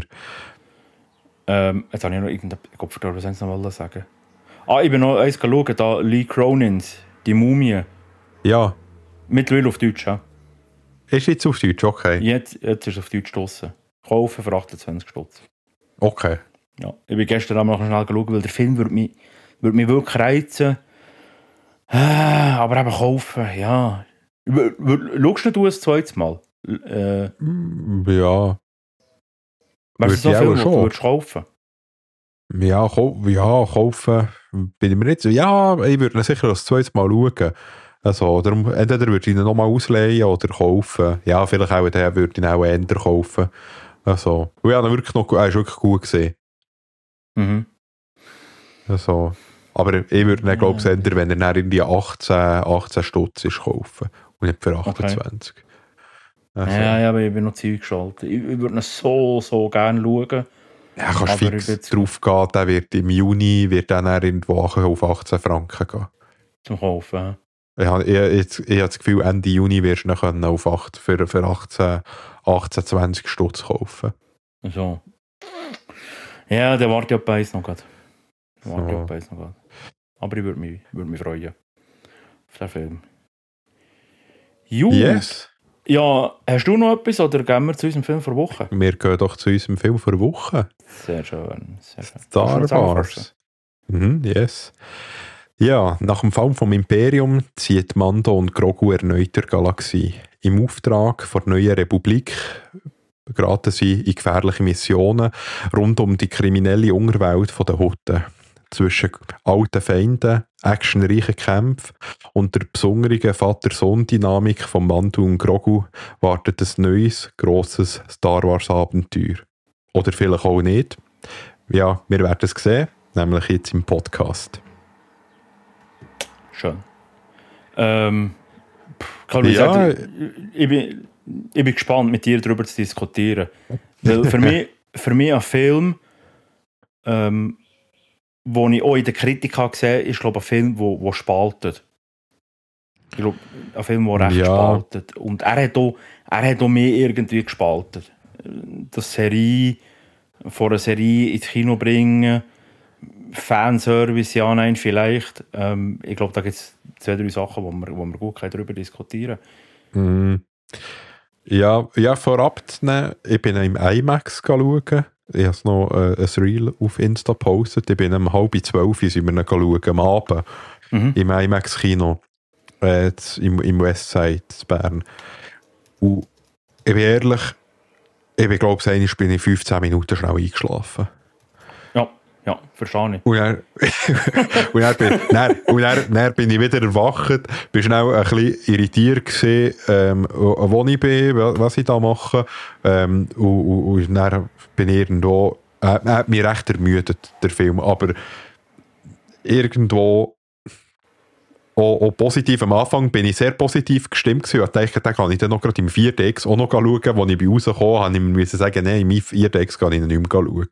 Ähm, jetzt habe ich noch irgendeinen Kopf verloren, was soll ich noch sagen? Ah, ich bin noch eins schauen, da Lee Cronins, die Mumie. Ja. Mittlerweile auf Deutsch, ja. Ist jetzt auf Deutsch, okay. Jetzt, jetzt ist es auf Deutsch draussen. Kaufen für achtundzwanzig Stutz. Okay. Ja, ich bin gestern Abend noch schnell geschaut, weil der Film würde mich, würde mich wirklich reizen. Aber eben kaufen, ja. Schaust du ein zweites Mal? Äh, ja. Weißt du, so viel, was du würdest kaufen? Ja, kau- ja, kaufen bin ich mir nicht so. Ja, ich würde ihn sicher das zweite Mal schauen. Also, darum, entweder würde ich ihn nochmal ausleihen oder kaufen. Ja, vielleicht auch den würde ich ihn auch eher kaufen. Also, ja, er wirklich noch, er ist wirklich gut gesehen. Mhm. Also, aber ich würde ihn, glaube ich, eher, wenn er dann irgendwie achtzehn, achtzehn Stutz ist, kaufen. Und nicht für achtundzwanzig. Okay. Also. Ja, ja, aber ich bin noch Zeug geschaltet. Ich, ich würde ihn so, so gerne schauen. Ja, kannst du fix jetzt drauf gehen, der wird im Juni wird dann irgendwo auf achtzehn Franken gehen. Zum Kaufen, ja. Ich, ich, ich, ich habe das Gefühl, Ende Juni wirst du noch auf acht, für, für achtzehn, zwanzig Stutz kaufen. So. Ja, der wartet ja bei uns noch gerade. Der wartet ja so. bei uns noch gerade. Aber ich würde mich, würd mich freuen auf den Film. Gut. Yes. Ja, hast du noch etwas oder gehen wir zu unserem Film vor Woche? Wir gehen doch zu unserem Film vor Woche. Sehr schön. Sehr schön. Star Wars. Mhm, yes. Ja, nach dem Fall vom Imperium zieht Mando und Grogu erneut der Galaxie. Im Auftrag von der neuen Republik geraten sie in gefährliche Missionen rund um die kriminelle Unterwelt der Hutten. Zwischen alten Feinden, actionreichen Kämpfen und der besonderen Vater-Sohn-Dynamik von Mando und Grogu wartet ein neues, grosses Star Wars-Abenteuer. Oder vielleicht auch nicht. Ja, wir werden es sehen, nämlich jetzt im Podcast. Schön. Ähm, kann ich, ja. sagen, ich, bin, ich bin gespannt, mit dir darüber zu diskutieren. Weil für mich, für mich ein Film, ähm, wo ich auch in der Kritik habe gesehen, ist glaube ich, ein Film, der, der spaltet. Ich glaube, ein Film, der recht ja. spaltet. Und er hat auch, er hat auch mehr irgendwie gespaltet. Das Serie, von einer Serie ins Kino bringen, Fanservice, ja, nein, vielleicht. Ähm, ich glaube, da gibt es zwei, drei Sachen, wo wir, wo wir gut darüber diskutieren können. Mm. Ja, ja, vorab zu nehmen, ich bin im IMAX schauen. Ich habe noch äh, ein Reel auf Insta gepostet. Ich bin um halb zwölf sind wir schauen, am Abend mhm. im IMAX-Kino äh, im, im Westside in Bern. Und ich bin ehrlich, ich bin, glaube ich, bin ich fünfzehn Minuten schnell eingeschlafen. Ja, ja, verstehe ich. Und dann, und dann, bin, dann, und dann, dann bin ich wieder erwacht, bin schnell ein bisschen irritiert gewesen, ähm, wo ich bin, was ich da mache. Ähm, und, und, und dann bin ich irgendwo, äh, er hat mich recht ermüdet, der Film, aber irgendwo auch, auch positiv. Am Anfang bin ich sehr positiv gestimmt gewesen. Ich dachte, den kann ich dann noch gerade im vier D X auch noch schauen. Als ich rausgekommen habe, musste ich sagen, nein, im vier D X kann ich ihn nicht mehr schauen.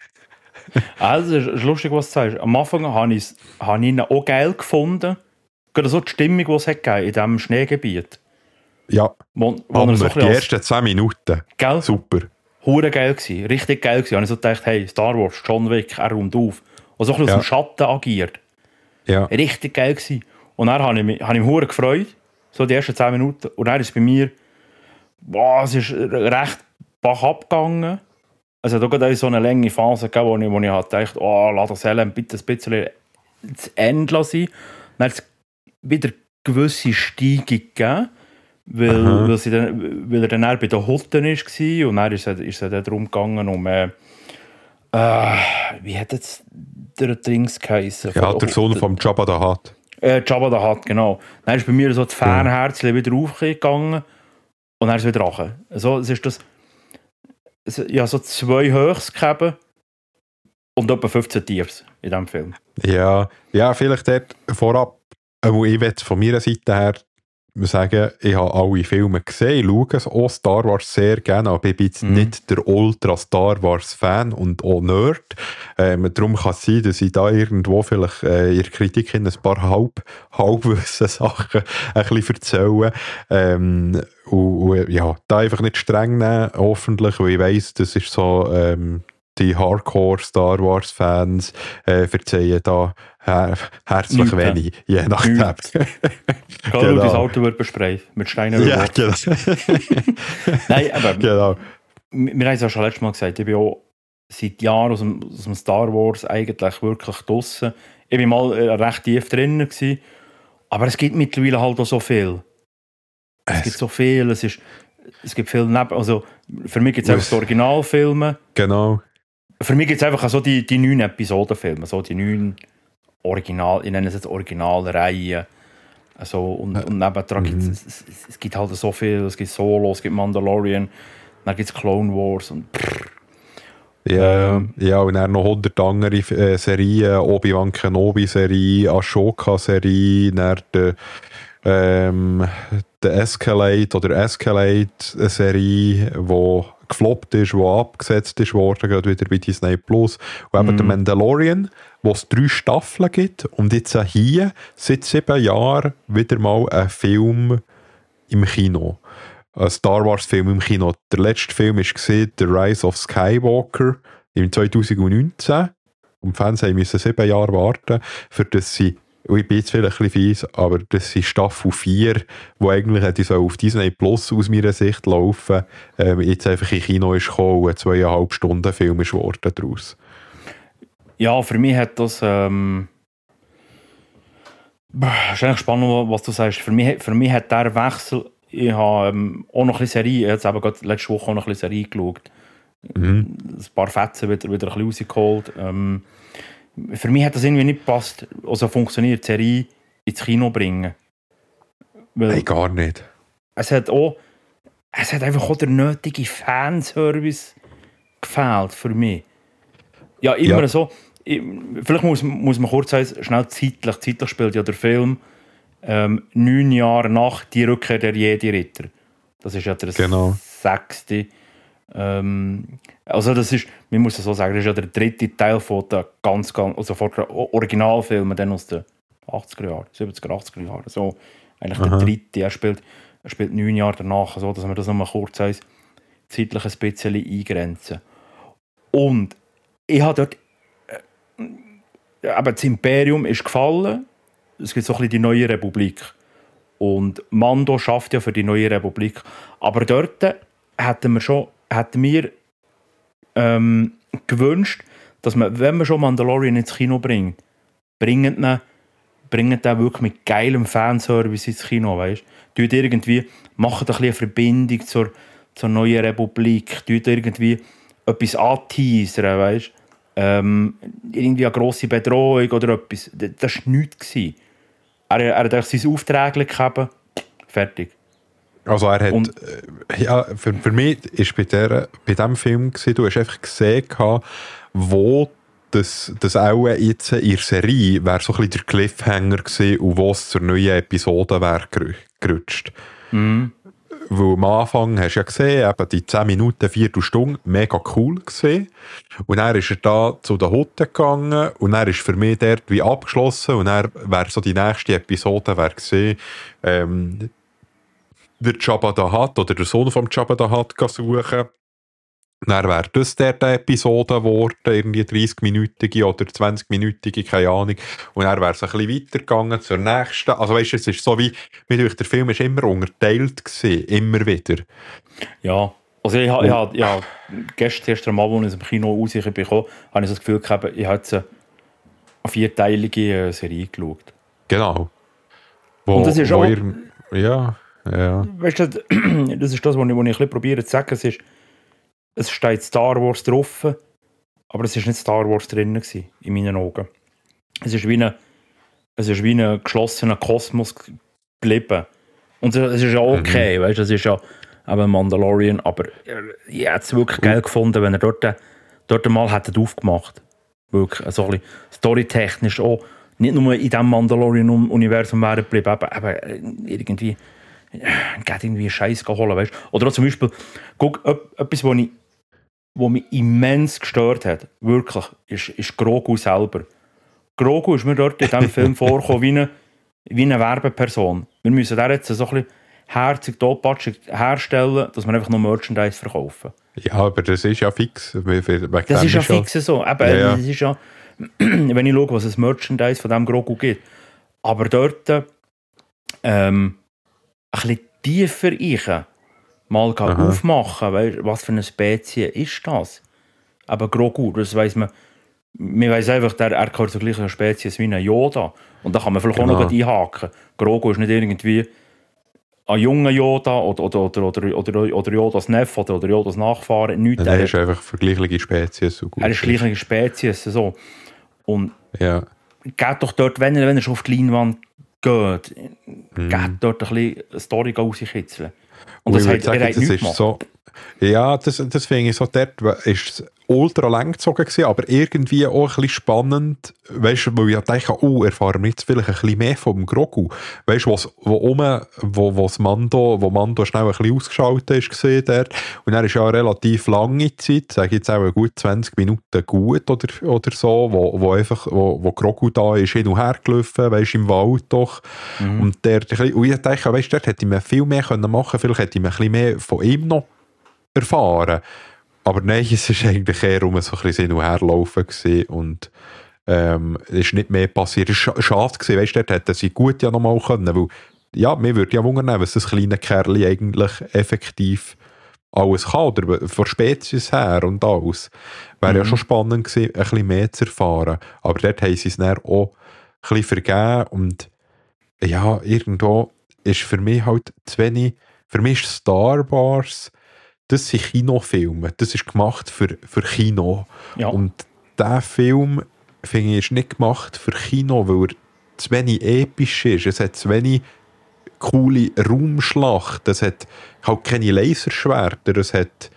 Also, es ist lustig, was du sagst. Am Anfang habe ich, habe ich ihn auch geil gefunden. Gerade so die Stimmung, die es hat gegeben in diesem Schneegebiet. Ja, wo, wo Hammer, so die ersten zehn Minuten. Gell? Super. Hure geil gewesen, richtig geil gewesen. Und ich so gedacht, hey, Star Wars, John Wick, er räumt auf. Und so ein bisschen ja. aus dem Schatten agiert. Ja. Richtig geil gewesen. Und dann habe ich mich, habe ich mich hure gefreut, so die ersten zehn Minuten. Und dann ist es bei mir, boah, es ist recht bach abgegangen. Also da gab es so eine lange Phase gegeben, wo ich, wo ich halt dachte, oh, lass das Element bitte ein bisschen zu Ende sein. Dann hat es wieder gewisse Steigung gegeben, weil, weil, sie dann, weil er dann bei den Hutten war. Und dann ist es, ist es dann darum gegangen, um, äh, äh, wie hat jetzt der Dings geheißen? Ja, der Sohn vom Jabba the Hutt. Äh, Jabba the Hutt, genau. Dann ist bei mir so das Fanherzchen wieder aufgegangen und dann ist es wieder runter. Also, es ist das, es, ja, so zwei Höchst gegeben und etwa fünfzehn Tiefs in diesem Film. Ja, ja, vielleicht dort vorab, wo ich will von meiner Seite her sagen, ich habe alle Filme gesehen, ich schaue auch Star Wars sehr gerne, aber ich bin jetzt mm. nicht der Ultra-Star Wars-Fan und auch Nerd. Ähm, darum kann es sein, dass ich da irgendwo vielleicht äh, in der Kritik ein paar halb, halbwissen Sachen ein bisschen erzähle. Ähm, und, und ja, da einfach nicht streng nehmen, hoffentlich, weil ich weiss, das ist so... Ähm, die Hardcore-Star Wars-Fans äh, verzeihen da her herzlich Nichts. wenig, je nachdem. Gerade genau. Das Auto wird besprayt, mit Steinen. Ja, genau. Nein, aber genau. wir haben es ja schon letztes Mal gesagt, ich bin auch seit Jahren aus dem, aus dem Star Wars eigentlich wirklich draussen. Ich war mal äh, recht tief drin gewesen, aber es gibt mittlerweile halt auch so viel. Es, es gibt so viel, es, ist, es gibt viel neben, also für mich gibt es einfach die Originalfilme. Genau. Für mich gibt es einfach so die, die neun Episodenfilme, so die neun Original, ich nenne es jetzt Originalreihen. Also, und, und nebendran gibt es, es, es gibt halt so viel, es gibt Solo, es gibt Mandalorian, dann gibt es Clone Wars und pff. Ja, ähm, ja, und dann noch hundert andere äh, Serien, Obi-Wan Kenobi-Serie, Ashoka-Serie, dann die ähm, Escalade oder Escalade-Serie, die gefloppt ist, die abgesetzt ist worden, gerade wieder bei Disney Plus. Und eben mm. der Mandalorian, wo es drei Staffeln gibt und jetzt hier seit sieben Jahren wieder mal ein Film im Kino. Ein Star Wars Film im Kino. Der letzte Film war The Rise of Skywalker im zwanzig neunzehn. Und die Fans mussten sieben Jahre warten, für das sie, ich bin jetzt vielleicht ein bisschen fies, aber das ist Staffel vier, die eigentlich hätte so auf Disney Plus aus meiner Sicht laufen, ähm, jetzt einfach in Kino ist gekommen und ein zweieinhalb Stunden Film ist geworden daraus. Ja, für mich hat das ähm es ist eigentlich spannend, was du sagst. Für mich, für mich hat der Wechsel, ich habe ähm, auch noch ein bisschen Serie, ich habe jetzt eben gerade letzte Woche auch noch ein bisschen Serie geschaut. Mhm. Ein paar Fetzen wieder, wieder ein bisschen rausgeholt. Ähm, für mich hat das irgendwie nicht gepasst. Also funktioniert die Serie ins Kino bringen. Weil Nein, gar nicht. Es hat auch, es hat einfach auch der nötige Fanservice gefehlt für mich. Ja, immer ja. so. Ich, vielleicht muss, muss man kurz sagen, schnell zeitlich. Zeitlich spielt ja der Film ähm, neun Jahre nach die Rückkehr der Jedi-Ritter. Das ist ja der genau. sechste. Ähm, also das ist, man muss es so sagen, das ist ja der dritte Teil von der ganz, ganz, also von der Originalfilmen dann aus den achtziger Jahren, siebziger, achtziger Jahren. So, eigentlich Aha. der dritte. Er spielt, er spielt neun Jahre danach, so dass wir das nochmal kurz heißt, zeitlich ein bisschen eingrenzen. Und ich habe dort, äh, aber das Imperium ist gefallen. es gibt so ein bisschen die neue Republik. Und Mando schafft ja für die neue Republik. Aber dort hätten wir schon hätten wir, ähm, gewünscht, dass man, wenn man schon Mandalorian ins Kino bringt, bringt man bringen den wirklich mit geilem Fanservice ins Kino, weißt? Tut irgendwie, macht ein bisschen eine Verbindung zur, zur neuen Republik, tut irgendwie etwas anteasern, weißt? Ähm, irgendwie eine grosse Bedrohung oder etwas. Das war nichts. Er, er hat seinen Auftrag gegeben, fertig. Also er hat, Und, äh, ja, für, für mich war bei, der, bei diesem Film, gewesen, du hast einfach gesehen, wo das, das auch jetzt in der Serie wäre so ein bisschen der Cliffhanger gewesen und wo es zur neuen Episode wäre gerutscht. Mhm. Weil am Anfang hast du ja gesehen, eben die zehn Minuten, Viertelstunde, mega cool gesehen. Und dann ist er da zu den Hutten gegangen und dann ist für mich dort wie abgeschlossen und dann wäre so die nächste Episode wäre gesehen, ähm, der Jabba the Hutt oder der Sohn vom Jabba the Hutt suchen. Dann wäre das der Episode geworden, irgendwie dreißig-minütige oder zwanzig-minütige, keine Ahnung. Und dann wäre es ein bisschen weitergegangen zur nächsten. Also weißt du, es ist so wie, wie durch der Film ist immer unterteilt gewesen, immer wieder. Ja, also ich habe ha, ha, gestern das erste Mal, als ich aus dem Kino rausgekommen bin, habe ich das Gefühl gehabt, ich habe jetzt eine vierteilige Serie geschaut. Genau. Wo, Und das ist auch... Ihr, ja, ja. Weißt du, das ist das, was ich, was ich ein bisschen probiere zu sagen. Es ist, es steht Star Wars drauf, aber es war nicht Star Wars drin gewesen, in meinen Augen. Es ist wie ein, es ist wie ein geschlossener Kosmos geblieben. Und es ist ja okay, mhm. weißt du, es ist ja eben Mandalorian, aber ich hätte es wirklich geil gefunden, wenn er dort, dort mal hätte aufgemacht. Wirklich, so ein bisschen storytechnisch auch, nicht nur in diesem Mandalorian-Universum wäre geblieben, aber, aber irgendwie, geht irgendwie Scheiß holen, weißt du. Oder auch zum Beispiel, guck, etwas, was ich was mich immens gestört hat, wirklich, ist, ist Grogu selber. Grogu ist mir dort in diesem Film vorgekommen wie eine, wie eine Werbeperson. Wir müssen den jetzt so ein bisschen herzig, topatschig herstellen, dass wir einfach noch Merchandise verkaufen. Ja, aber das ist ja fix. Das ist ja fix so. Eben, ja, ja. Das ist ja, wenn ich schaue, was es Merchandise von diesem Grogu gibt. Aber dort ähm, ein bisschen tiefer rein, mal aufmachen, weißt, was für eine Spezies ist das? Aber Grogu, das weiss man, man weiss einfach, der, er gehört zur gleichen Spezies wie ein Yoda. Und da kann man vielleicht genau. auch noch einhaken. Grogu ist nicht irgendwie ein junger Yoda oder, oder, oder, oder, oder, oder Yodas Neffe oder, oder Yodas Nachfahren. Nichts. Er ist einfach vergleichliche Spezies. So gut er ist gleiche Spezies. So. Und ja. geht doch dort, wenn er, wenn er schon auf die Leinwand geht, mhm. geht dort ein bisschen eine Story rauskitzeln. Und das, hat, sagen, er hat das ist so, ja, das, das finde ich so, dort ist es ultra lang gezogen gewesen, aber irgendwie auch ein bisschen spannend, weißt du, weil ich denke, oh, erfahren wir jetzt vielleicht ein bisschen mehr vom Grogu, weißt du, wo um, wo, wo's Mando, wo Mando schnell ein bisschen ausgeschaltet ist gesehen dort, und dann ist ja eine relativ lange Zeit, sage ich jetzt auch gut zwanzig Minuten gut oder, oder so, wo, wo einfach, wo, wo Grogu da ist, hin und her gelaufen, weißt du, im Wald doch, mhm. und der, und ich denke, weißt du, dort hätte ich viel mehr können machen, vielleicht hätte ich ein bisschen mehr von ihm noch erfahren. Aber nein, es war eigentlich eher um so ein bisschen hin und her laufen gewesen und ähm, es ist nicht mehr passiert. Es war schade gewesen, weißt du, dort hätten sie gut ja noch mal können, weil ja, mir würde ja wundern, was das kleine Kerl eigentlich effektiv alles kann, oder von Spezies her und alles. Wäre mhm. ja schon spannend gewesen, ein bisschen mehr zu erfahren. Aber dort haben sie es dann auch ein bisschen vergeben und ja, irgendwo ist für mich halt zu wenig, für mich ist Star Wars, das sind Kinofilme, das ist gemacht für, für Kino. Ja. Und dieser Film, finde ich, ist nicht gemacht für Kino, weil er zu wenig episch ist. Es hat zu wenig coole Raumschlachten, es hat halt keine Laserschwerter, es hat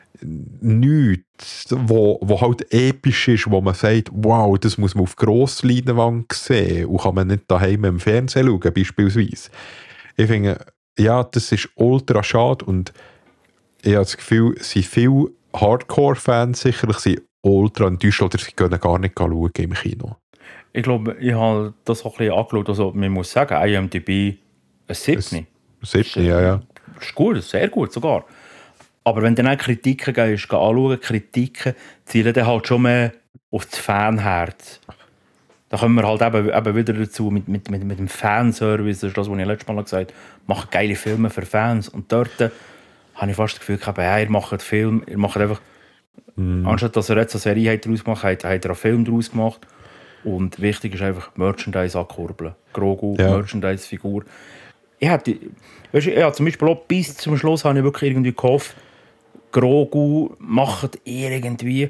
nichts, wo, wo halt episch ist, wo man sagt, wow, das muss man auf Grossleinwand sehen und kann man nicht daheim im Fernsehen schauen, beispielsweise. Ich finde, ja, das ist ultra schade und ich habe das Gefühl, es sind viele Hardcore-Fans sicherlich sind ultra enttäuscht oder sie können gar nicht schauen im Kino. Ich glaube, ich habe das auch ein bisschen angeschaut. Also, man muss sagen, I M D B ein sieben. sieben, ja, ja. Das ist gut, sehr gut sogar. Aber wenn du dann Kritiken gehst, anschauen, Kritiken zielen dann halt schon mehr auf das Fanherz. da kommen wir halt eben, eben wieder dazu mit, mit, mit, mit dem Fanservice, das ist das, was ich letztes Mal gesagt habe, macht geile Filme für Fans. Und dort äh, habe ich fast das Gefühl gehabt, ja, ihr macht einen Film, ihr macht einfach, mm. anstatt dass ihr jetzt eine Serie daraus gemacht habt, habt ihr einen Film daraus gemacht. Und wichtig ist einfach Merchandise ankurbeln. Grogu, ja. Merchandise-Figur. Ich hatte, weißt du, ja, zum Beispiel auch bis zum Schluss habe ich wirklich irgendwie gehofft, Grogu macht irgendwie.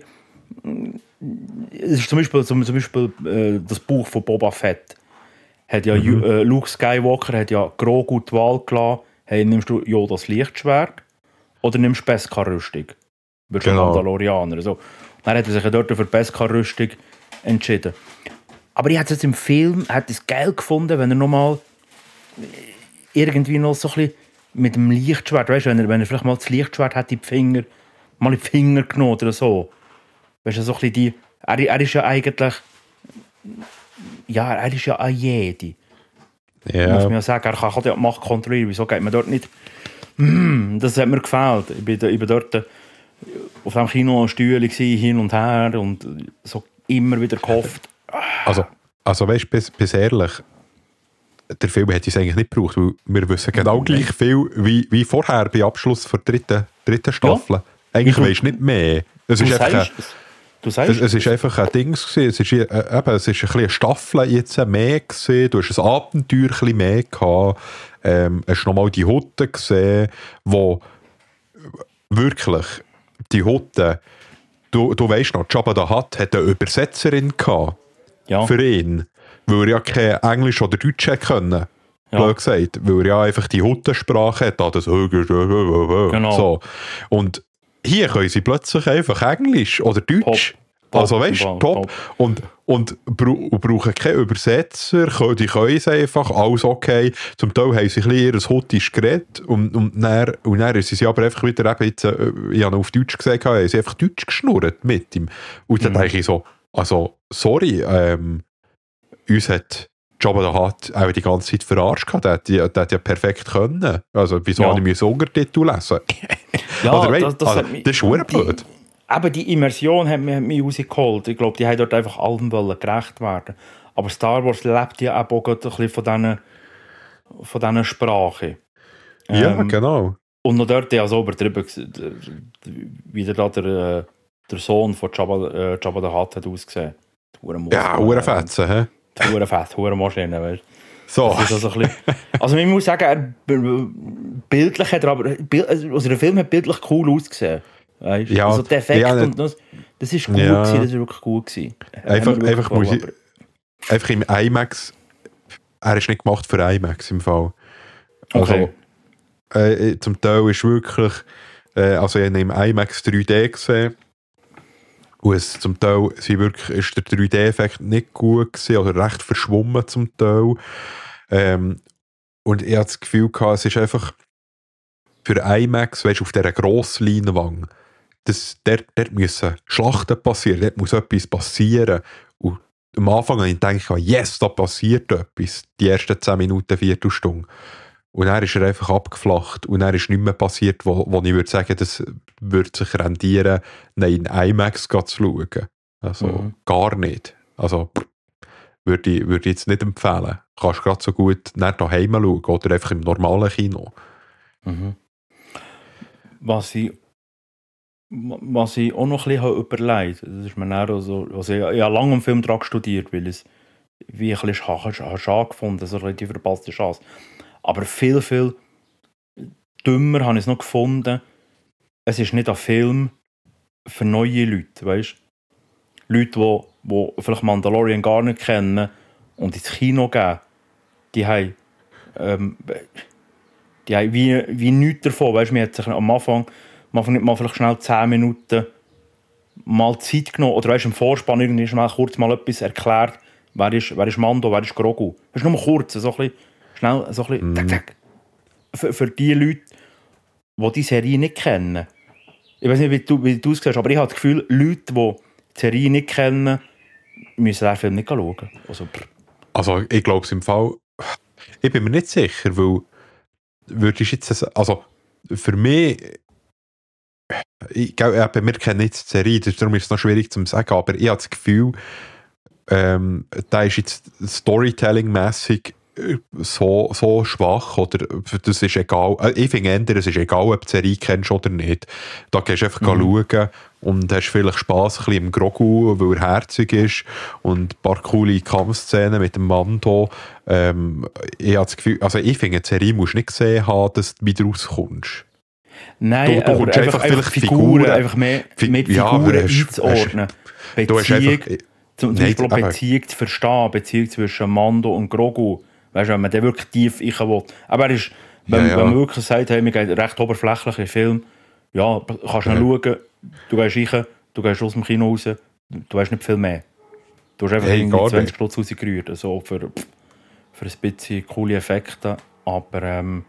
Es ist zum Beispiel, zum, zum Beispiel äh, das Buch von Boba Fett. Hat ja, mhm. äh, Luke Skywalker hat ja Grogu die Wahl gelassen, hey, nimmst du Yodas Lichtschwert oder nimmst du Beskar-Rüstung? Wirst du genau. Mandalorianer. So. Dann hat er sich ja dort für Beskar-Rüstung entschieden. Aber ich hätte es jetzt im Film hätte es geil gefunden, wenn er nochmal irgendwie noch so ein bisschen mit dem Lichtschwert, weißt du, wenn er, wenn er vielleicht mal das Lichtschwert hat in die Finger, mal in die Finger genommen oder so. Weißt du, so ein bisschen die, er, er ist ja eigentlich, ja, er ist ja ein Jedi. Ja. Muss man ja sagen, er kann, kann die Macht kontrollieren. Wieso geht man dort nicht, mm, das hat mir gefällt. Ich bin, ich bin dort auf dem Kino Stühle hin und her und so immer wieder gehofft. Also, also weißt du, bis, bis ehrlich, der Film hätte es eigentlich nicht gebraucht, weil wir wissen genau mhm. gleich viel wie, wie vorher bei Abschluss der dritten, dritten Staffel. Ja. Eigentlich weisst du nicht mehr. Es ist einfach ein, du sagst es, es ist einfach ein Ding gewesen. Es ist, äh, eben, es ist ein bisschen eine Staffel jetzt mehr gewesen. Du hast ein Abenteuer ein bisschen mehr gehabt. Ähm, hast nochmal die Hutten gesehen, wo wirklich die Hutten, du, du weisst noch, Jabba the Hutt hat eine Übersetzerin gehabt. Ja. Für ihn. Weil er ja kein Englisch oder Deutsch hätte können. Ja. Blöd gesagt. Weil er ja einfach die Huttensprache hat. Das genau. So. Und hier können sie plötzlich einfach Englisch oder Deutsch. Top. Also weißt du, top. top. Und, und bra- brauchen keine Übersetzer. Die können es einfach. Alles okay. Zum Teil haben sie ein bisschen ihr Huttisch geredet. Und, und, dann, und dann sind sie aber einfach wieder, eben jetzt, ich habe auf Deutsch gesagt, haben sie einfach Deutsch geschnurrt mit ihm. Und dann mhm. denke ich so, also, sorry, ähm, uns hat Jabba the Hutt auch die ganze Zeit verarscht gehabt. Der hat, die, der hat ja perfekt können. Also, wieso ja. habe ich Untertitel lesen? Ja, Oder, das, das, also, hat mich, das ist verdammt blöd. Aber die Immersion hat mich, hat mich rausgeholt. Ich glaube, die haben dort einfach allem gerecht werden. Aber Star Wars lebt ja auch ein bisschen von diesen von diesen Sprache. Ja, ähm, genau. Und noch dort, ja, so übertrieben, wieder da der, der Sohn von Jabba, äh, Jabba the Hutt hat ausgesehen. Ja, Hurenfetzen, hä? Hurenfett, Hurenmaschine, weißt du. So. Das ist also, ein bisschen, also man muss sagen, er bildlich hat er aber, also der Film hat bildlich cool ausgesehen. Weißt? Ja, also der Effekt ja, und das, das ist gut ja. gewesen, das ist wirklich gut gewesen. Einfach, einfach, muss ich, einfach im IMAX, er ist nicht gemacht für IMAX im Fall. Also, okay. äh, zum Teil ist wirklich, äh, also ich habe im IMAX drei D gesehen. Und es, zum Teil sind wirklich, ist der drei D-Effekt nicht gut gewesen, oder recht verschwommen zum Teil. Ähm, und ich hatte das Gefühl gehabt, es ist einfach für IMAX, weißt du, auf dieser grossen Leinwand, das, dort, dort müssen Schlachten passieren, dort muss etwas passieren. Und am Anfang habe ich gedacht, yes, da passiert etwas, die ersten zehn Minuten, Viertelstunde. Und dann ist er einfach abgeflacht und dann ist nichts mehr passiert, wo, wo ich würde sagen, das würde sich rendieren, in IMAX zu schauen. Also mhm. gar nicht. Also würde ich, würde ich jetzt nicht empfehlen. Du kannst gerade so gut nicht daheim schauen oder einfach im normalen Kino. Mhm. Was ich, was ich auch noch ein bisschen überlegt habe, das ist mir dann also, also ich, ich habe lange am Film dran studiert, weil es wie ein bisschen schade gefunden, also die verpasste Chance. Aber viel, viel dümmer habe ich es noch gefunden, es ist nicht ein Film für neue Leute, weißt du? Leute, die, die vielleicht Mandalorian gar nicht kennen und ins Kino gehen, die haben, ähm, die haben wie, wie nichts davon, weißt du? Man hat sich am Anfang, am Anfang nicht mal vielleicht schnell zehn Minuten mal Zeit genommen, oder weißt du, im Vorspann irgendwie schnell kurz mal etwas erklärt, wer ist, wer ist Mando, wer ist Grogu. Das ist nur kurz, so ein bisschen schnell, so ein bisschen, mm. tack, tack. Für, für die Leute, die die Serie nicht kennen. Ich weiß nicht, wie du, wie du es siehst, aber ich habe das Gefühl, Leute, die die Serie nicht kennen, müssen den Film nicht schauen. Also, also ich glaube es im Fall, ich bin mir nicht sicher, weil würdest jetzt, also für mich, ich glaube, wir kennen nicht die Serie, darum ist es noch schwierig zu sagen, aber ich habe das Gefühl, ähm, der ist jetzt Storytelling-mässig so, so schwach, oder das ist egal. Ich finde eher, es ist egal, ob du die Serie kennst oder nicht. Da gehst du einfach mhm. schauen und hast vielleicht Spass ein bisschen im Grogu, weil er herzig ist und ein paar coole Kampfszenen mit dem Mando. Ähm, ich habe das Gefühl, also ich finde, die Serie musst du nicht gesehen haben, dass du wieder rauskommst. Nein, du, du aber einfach, einfach Figuren, Figuren, einfach mehr mit ja, Figuren hast, einzuordnen. Hast, Beziehung, einfach, zum, zum nein, Beispiel aber, Beziehung zu verstehen, Beziehung zwischen Mando und Grogu. Weißt du, wenn man den wirklich tief rein will. Aber er ist, wenn, ja, ja. wenn man wirklich sagt, hey, wir gehen recht oberflächlich in den Film, ja, kannst du ja. schauen, du gehst rein, du gehst aus dem Kino raus, du weißt nicht viel mehr. Du hast einfach hey, irgendwie zwanzig Stutz rausgerührt, also für, für ein bisschen coole Effekte, aber ähm,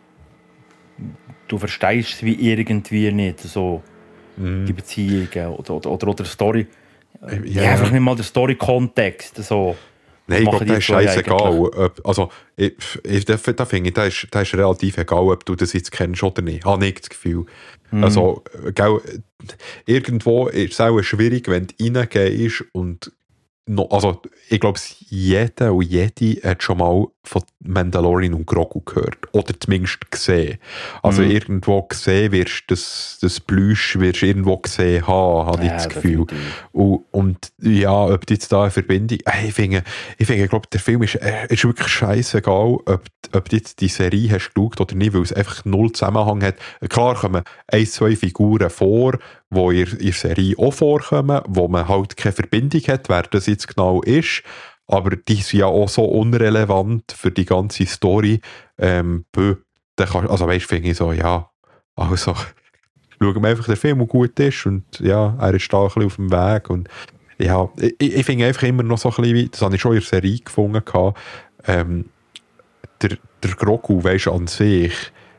du verstehst es wie irgendwie nicht, so mm. die Beziehungen oder, oder, oder, oder Story. Ja, ja, einfach nicht mal der Story-Kontext, so. Nein, ich glaube, das ist scheißegal. Also, ich, ich, da, da finde ich, das ist, das ist relativ egal, ob du das jetzt kennst oder nicht. Ich habe nicht das Gefühl. Mm. Also, gell, irgendwo ist es auch schwierig, wenn du reingehst und noch, also, ich glaube, jeder und jede hat schon mal von Mandalorian und Grogu gehört. Oder zumindest gesehen. Also, mm. irgendwo gesehen wirst du das, das Plüsch wirst irgendwo gesehen haben, habe ja, ich das Gefühl. Und, und ja, ob du jetzt da eine Verbindung. Ich finde, ich, finde, ich glaube, der Film ist, ist wirklich scheißegal, ob, ob du jetzt die Serie hast geschaut oder nicht, weil es einfach null Zusammenhang hat. Klar kommen ein, zwei Figuren vor, die in, in der Serie auch vorkommen, wo man halt keine Verbindung hat, wer das jetzt genau ist. Aber die sind ja auch so unrelevant für die ganze Story. Ähm, also weißt du, finde ich so, ja, also schauen wir einfach den Film, der gut ist und ja, er ist da ein bisschen auf dem Weg und ja, ich, ich finde einfach immer noch so ein bisschen, wie, das habe ich schon in der Serie gefunden, ähm, der, der Grogu, weisst an sich,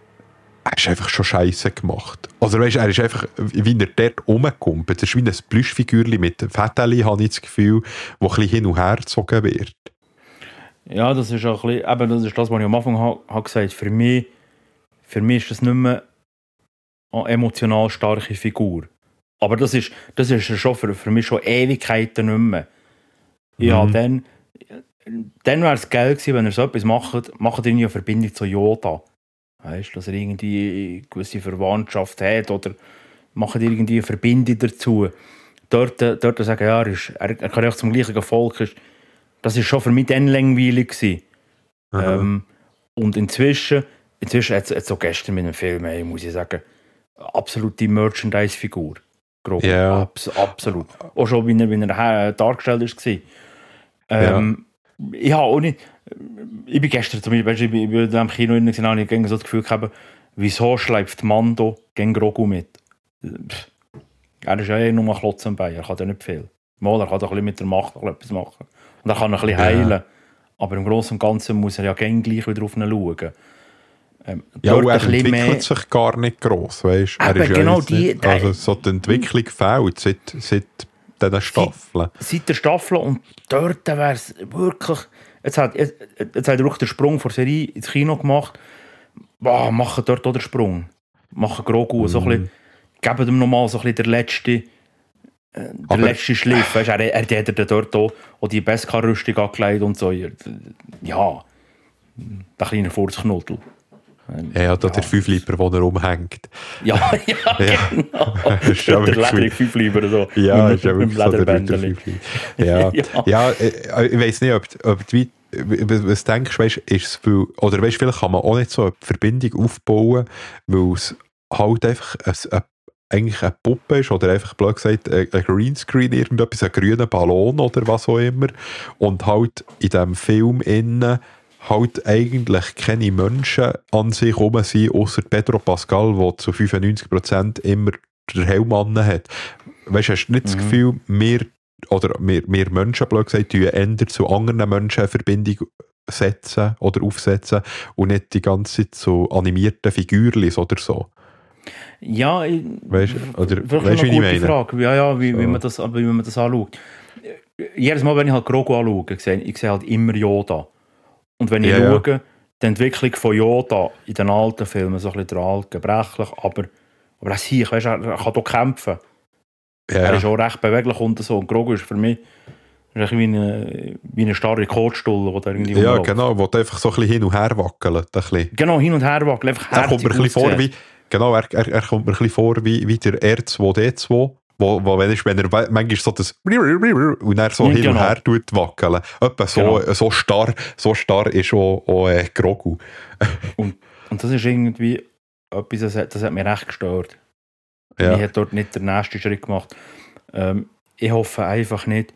er ist einfach schon scheisse gemacht. Also weißt, er ist einfach, wie er dort rumkommt. Das ist wie ein Plüschfigürchen mit Fädeli, habe ich das Gefühl, wo ein bisschen hin und her gezogen wird. Ja, das ist auch ein bisschen, eben, das ist das, was ich am Anfang habe, habe gesagt. Für mich, für mich ist das nicht mehr eine emotional starke Figur. Aber das ist, das ist schon für, für mich schon Ewigkeiten nicht mehr. Ja, mhm. dann, dann wäre es geil gewesen, wenn er so etwas macht, macht er eine Verbindung zu Yoda. Weißt du, dass er irgendwie eine gewisse Verwandtschaft hat oder machen irgendwie eine Verbindung dazu. Dort, dort sagen, ja, er, ist, er, er kann ja auch zum gleichen Volk. Ist, das war schon für mich dann langweilig gewesen. Ähm, und inzwischen, inzwischen jetzt, jetzt so gestern mit dem Film, ey, muss ich sagen, absolute Merchandise-Figur. Yeah. Abs- absolut. Auch schon, wie er, wie er dargestellt war. Ähm, ja. Ich habe auch nicht... Ich bin gestern zum Beispiel, ich bin in diesem Kino und ich habe so das Gefühl gehabt, wieso schleift Mando gegen Grogu mit? Pff, er ist ja eh nur ein Klotz am Bein, er kann ja nicht viel. Mal, er kann doch ein bisschen mit der Macht etwas machen. Und er kann ein bisschen heilen. Ja. Aber im Großen und Ganzen muss er ja gegen gleich wieder auf ihn schauen. Ähm, ja, und er entwickelt mehr... sich gar nicht gross, weißt du? Er ist genau ja die, nicht, also so die Entwicklung fehlt seit, seit diesen Staffeln. Seit, seit der Staffel und dort wäre es wirklich... Jetzt hat, jetzt, jetzt hat er auch den Sprung von der Serie ins Kino gemacht. Boah, machen dort auch den Sprung. Machen Grogu mm. so ein bisschen, geben ihm nochmal so ein bisschen den letzten, äh, den Aber, letzten Schliff. Weißt, er, er, er hat dort auch, auch die Beskar-Rüstung angelegt und so. Ja, der kleine Furzknuddel. Ja, ja, da ja. Der Fünfliber, wo er rumhängt. Ja, ja, ja. Genau. Der ledrige Fünfliber. So. Ja, ist ja wirklich so der Lederbändchen. Ja. ja. ja, ich weiss nicht, ob, ob du was denkst, weißt, ist es viel, oder weißt, vielleicht kann man auch nicht so eine Verbindung aufbauen, weil es halt einfach ein, ein, eigentlich eine Puppe ist oder einfach blöd gesagt ein, ein Greenscreen, irgendetwas, ein grüner Ballon oder was auch immer und halt in diesem Film innen halt eigentlich keine Menschen an sich herum sind, ausser Pedro Pascal, der zu fünfundneunzig Prozent immer den Helm an hat. Weißt du, hast du nicht mhm. das Gefühl, wir, oder wir, wir Menschen, blöd gesagt, eher zu anderen Menschen eine Verbindung setzen oder aufsetzen und nicht die ganze Zeit so animierten Figürchen oder so? Ja, ich, weißt du, oder, weißt, wie ich meine? Frage. Ja, ja, wie, so. wie, man das, wie man das anschaut. Jedes Mal, wenn ich halt Grogu anschaue, ich sehe, ich sehe halt immer Yoda. Und wenn ich ja, schaue, ja. die Entwicklung von Yoda in den alten Filmen, so ein bisschen der alt, gebrechlich, aber, aber er sieht, weißt, er, er kann hier kämpfen. Ja, er ist auch recht beweglich und so. Und Grogu ist für mich ist wie eine, wie eine starre Kotstulle, die da irgendwie Ja, rumläuft. genau, wo du einfach so ein bisschen hin und her wackelt. Ein bisschen. Genau, hin und her wackelt, einfach Er kommt mir ein bisschen vor aussehen. wie, genau, er, er, er kommt mir ein bisschen vor wie, wie der R zwei D zwei, wo, wo wenn, ich, wenn er manchmal so das und er so Ja, hin genau. und her tut wackeln. Etwa so, Genau. so starr, so starr ist auch, auch äh, Grogu. Und, und das ist irgendwie etwas, das hat, das hat mich recht gestört. Ja. Ich habe dort nicht den nächsten Schritt gemacht. Ähm, ich hoffe einfach nicht.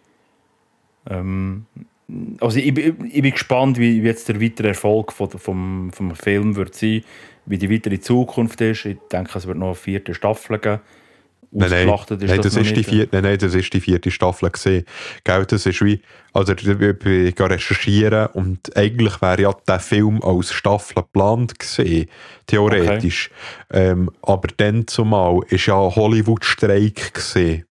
Ähm, also ich, ich, ich bin gespannt, wie, wie jetzt der weitere Erfolg von, vom, vom Film wird sein, wie die weitere Zukunft ist. Ich denke, es wird noch eine vierte Staffel geben. Nein, nein, Ausgeschlachtet ist nein, das das noch ist die nicht. vierte, nein, nein, das ist die vierte Staffel gesehen. Gell, das ist wie, also ich bin recherchieren und eigentlich wäre ja der Film als Staffel geplant gesehen, theoretisch. Okay. Ähm, aber dann zumal ist ja Hollywood-Streik gesehen.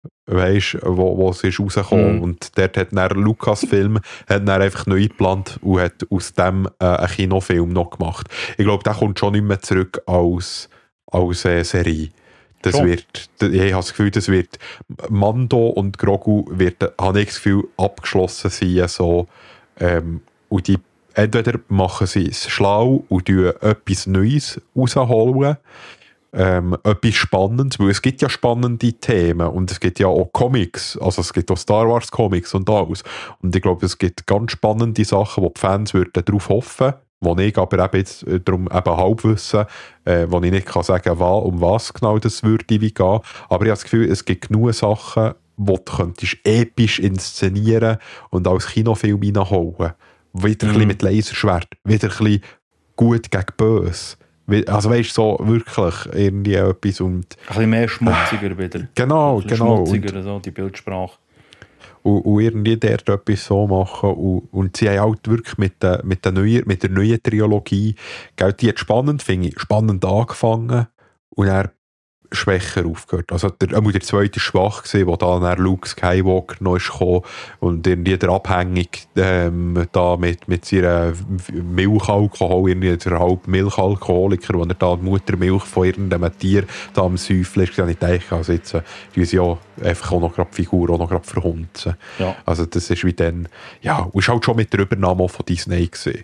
Weißt, wo, wo es ist rausgekommen. Mm. Und dort hat dann Lucasfilm hat dann einfach neu geplant und hat aus dem äh, einen Kinofilm noch gemacht. Ich glaube, der kommt schon nicht mehr zurück als, als äh, Serie. Das schon. Wird, ich habe das Gefühl, das wird Mando und Grogu wird, habe ich das Gefühl, abgeschlossen sein. So, ähm, und die, entweder machen sie es schlau und tun etwas Neues rausholen, ähm, etwas Spannendes, weil es gibt ja spannende Themen und es gibt ja auch Comics, also es gibt auch Star Wars Comics und alles. Und ich glaube, es gibt ganz spannende Sachen, wo die Fans würden darauf hoffen, wo ich aber eben jetzt darum eben halb wissen, äh, wo ich nicht kann sagen, was, um was genau das würde wie gehen. Aber ich habe das Gefühl, es gibt genug Sachen, die du könntest episch inszenieren und als Kinofilm reinholen. Wieder mm. ein bisschen mit Laserschwert, wieder ein bisschen gut gegen böse. Also weißt du, so wirklich irgendwie etwas und... Ein bisschen mehr schmutziger äh, wieder. Genau, genau. Schmutziger, und, so, die Bildsprache. Und, und irgendwie dort etwas so machen. Und, und sie haben halt wirklich mit der, mit der, neuen, mit der neuen Trilogie, gell, die hat spannend, finde ich, spannend angefangen und dann schwächer aufgehört. Also der, der zweite war schwach gewesen, wo dann Luke Skywalker noch ist gekommen und irgendwie der abhängig ähm, da mit, mit seiner Milchalkohol, irgendwie der halb Milchalkoholiker, wo er da die Muttermilch von irgendeinem Tier da am Säufeln ist, ich denke, also jetzt äh, die sie ja einfach auch noch gerade die Figur auch noch gerade verhunzen. Ja. Also das ist wie dann, ja, und ist halt schon mit der Übernahme von Disney gewesen.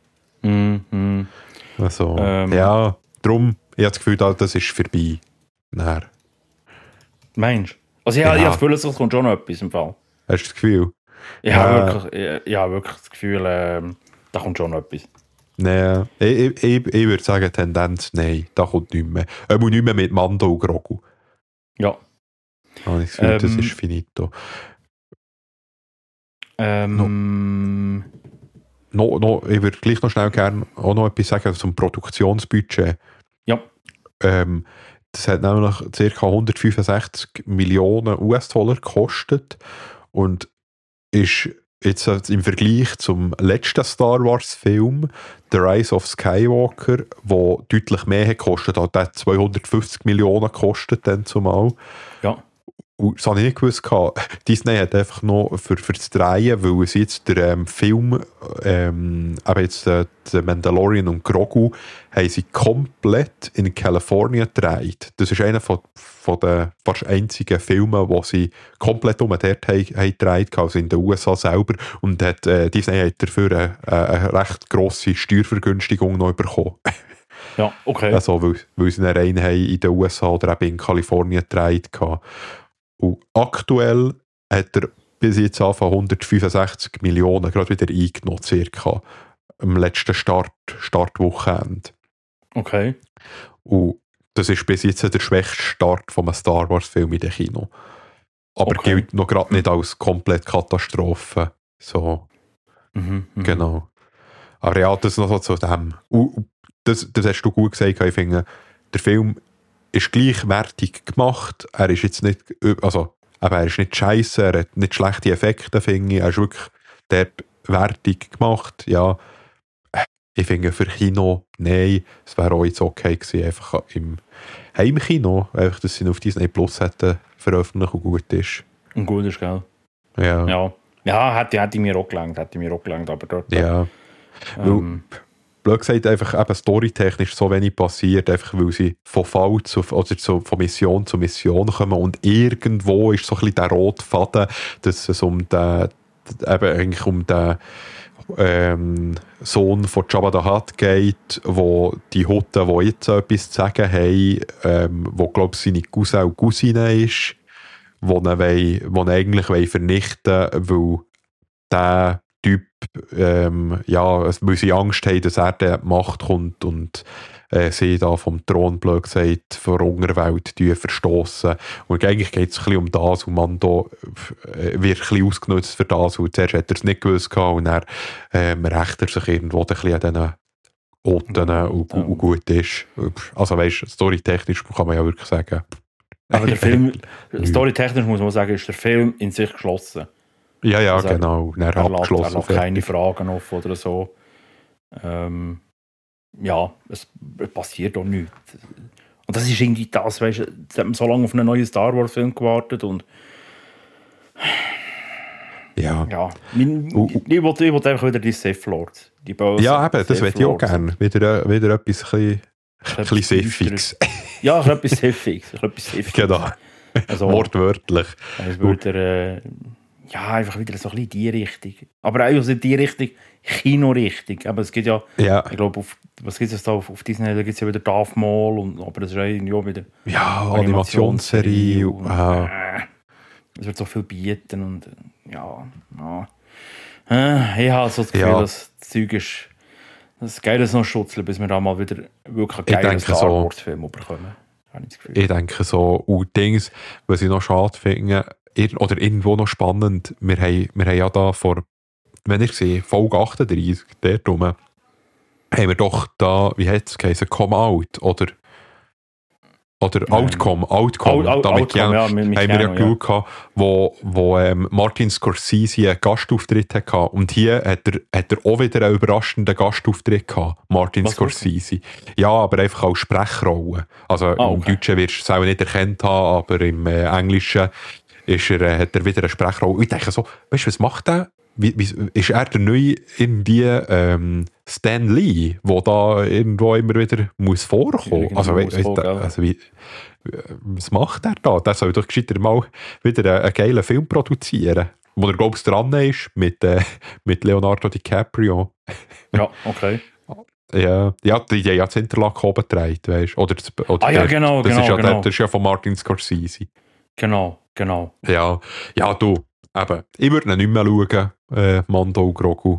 Mhm. Also, ähm. ja, darum, ich habe das Gefühl, das ist vorbei. Nein. Meinst du? Also ich, ja. ich habe das Gefühl, es kommt schon noch etwas im Fall. Hast du das Gefühl? Ich ja. habe wirklich, ich, ich habe wirklich das Gefühl, äh, da kommt schon noch etwas. Nein, ich, ich, ich würde sagen, Tendenz, nein, da kommt nichts mehr. Er muss nicht mehr mit Mando und Grogu. Ja. Ah, ich finde, ähm, das ist finito. Ähm... No, no, ich würde gleich noch schnell gerne auch noch etwas sagen zum Produktionsbudget. Ja. Ähm, das hat nämlich ca. hundertfünfundsechzig Millionen U S-Dollar gekostet und ist jetzt im Vergleich zum letzten Star Wars-Film, The Rise of Skywalker, der deutlich mehr hat gekostet, hat der zweihundertfünfzig Millionen gekostet dann zumal. Ja. Und das habe ich nicht gewusst. Disney hat einfach noch für, für das Drehen, weil sie jetzt der ähm, Film, ähm, aber jetzt äh, der Mandalorian und Grogu, haben sie komplett in Kalifornien gedreht. Das ist einer von, von den fast einzigen Filmen, wo sie komplett um dort haben, haben gedreht, also in den U S A selber. Und hat, äh, Disney hat dafür eine, eine recht grosse Steuervergünstigung noch bekommen. Ja, okay. Also, weil, weil sie einen rein haben in den U S A oder eben in Kalifornien gedreht haben. Und aktuell hat er bis jetzt von hundertfünfundsechzig Millionen gerade wieder eingenommen, circa am letzten Start, Startwochenende. Okay. Und das ist bis jetzt der schwächste Start von einem Star Wars Film in den Kino. Aber okay. Gilt noch gerade nicht als komplett Katastrophe. So. Mhm, mh. Genau. Aber ja, das noch so zu dem. Und das, das hast du gut gesagt, ich finde, der Film ist gleichwertig gemacht. Er ist jetzt nicht, also, aber er ist nicht scheisse, er hat nicht schlechte Effekte, finde ich. Er ist wirklich dort wertig gemacht. Ja, ich finde für Kino, nein, es wäre auch jetzt okay gewesen, einfach im Heimkino, einfach, dass sie ihn auf Disney Plus hätten veröffentlicht und gut ist. Und gut ist, gell? Ja. Ja, ja hätte, hätte ich mir auch gelangt, hätte ich mir auch gelangt, aber dort... Ja. Ähm, blöd gesagt, einfach eben storytechnisch so wenig passiert, einfach weil sie von Fall zu, oder zu, von Mission zu Mission kommen und irgendwo ist so ein bisschen der rote Faden, dass es um den, eben eigentlich um den ähm, Sohn von Jabba the Hutt geht, wo die Hutten, die jetzt etwas zu sagen haben, ähm, wo glaube ich seine Cousin und Cousine ist, wo ihn, wollen, wo ihn eigentlich wollen vernichten wollen, weil der Typ, ähm, ja, weil sie Angst haben, dass er der Macht kommt und äh, sie da vom Thron, blöd gesagt, von der Unterwelt verstoßen. Und eigentlich geht es ein bisschen um das und Mando äh, wird ein bisschen ausgenutzt für das, und zuerst hat er es nicht gewusst gehabt, und dann ähm, rächt er sich irgendwo ein bisschen an diesen Oten ja, und, und gut ist. Also weißt du, storytechnisch kann man ja wirklich sagen. Aber der Film, storytechnisch muss man sagen, ist der Film in sich geschlossen. Ja, ja, also genau. Er, er abgeschlossen. Er lässt keine Fragen offen oder so. Ähm, ja, es passiert auch nichts. Und das ist irgendwie das, weißt du, jetzt hat man so lange auf einen neuen Star Wars Film gewartet und ja. ja mein, uh, ich wollte wollt einfach wieder die Sith Lords. Die bösen ja, eben, das hätte ich auch gerne. Wieder, wieder etwas ein bisschen Siffiges. Ja, etwas Siffiges. Etwas Siffiges. Genau. Also, wortwörtlich. Es würde, äh, ja, einfach wieder so ein bisschen die Richtung. Aber auch also die Richtung, Kino-Richtung. Aber es gibt ja, ja. ich glaube, auf, was gibt es da auf, auf Disney? Da gibt es ja wieder Darth Maul, und, aber das ist irgendwie auch wieder ja, Animationsserie. Und, ah. äh, es wird so viel bieten und ja, ja. Äh, ich habe so das Gefühl, ja. dass das Zeug ist, das ist geil, dass noch schutzeln, bis wir da mal wieder wirklich einen geilen Star Wars Film bekommen. Ich, ich denke so, und Dings, was ich noch schade finde, oder irgendwo noch spannend, wir haben, wir haben ja da vor, wenn ich sehe, Folge achtunddreißig, dort rum, haben wir doch da, wie hat es geheißen, Come Out, oder Oder ähm, Outcome, Outcome, out, out, damit Outcome, ja, mit, mit haben wir ja geschaut, ja. wo, wo ähm, Martin Scorsese einen Gastauftritt hatte. Und hier hat er, hat er auch wieder einen überraschenden Gastauftritt gehabt, Martin Was Scorsese. Ja, aber einfach als Sprechrolle. Also ah, okay. Im Deutschen wirst du es auch nicht erkannt haben, aber im äh, Englischen ist er, äh, hat er wieder eine Sprechrolle. Und ich denke so, weißt du, was macht der? Wie, wie, ist er der neue irgendwie ähm, Stan Lee, der da irgendwo immer wieder muss vorkommen? Also, muss weißt, vor, also wie, was macht er da? Der soll doch gescheiter mal wieder einen, einen geilen Film produzieren, wo er, glaube ich, dran ist mit, äh, mit Leonardo DiCaprio. Ja, okay. Ja, ja, die haben ja das Interlaken oben getragen, weißt du? Oder, oder ah ja, genau, das genau, ist ja, genau. Das ist ja von Martin Scorsese. Genau, genau. Ja, ja, du. Eben, ich würde ihn nicht mehr schauen, äh, Mando und Grogu.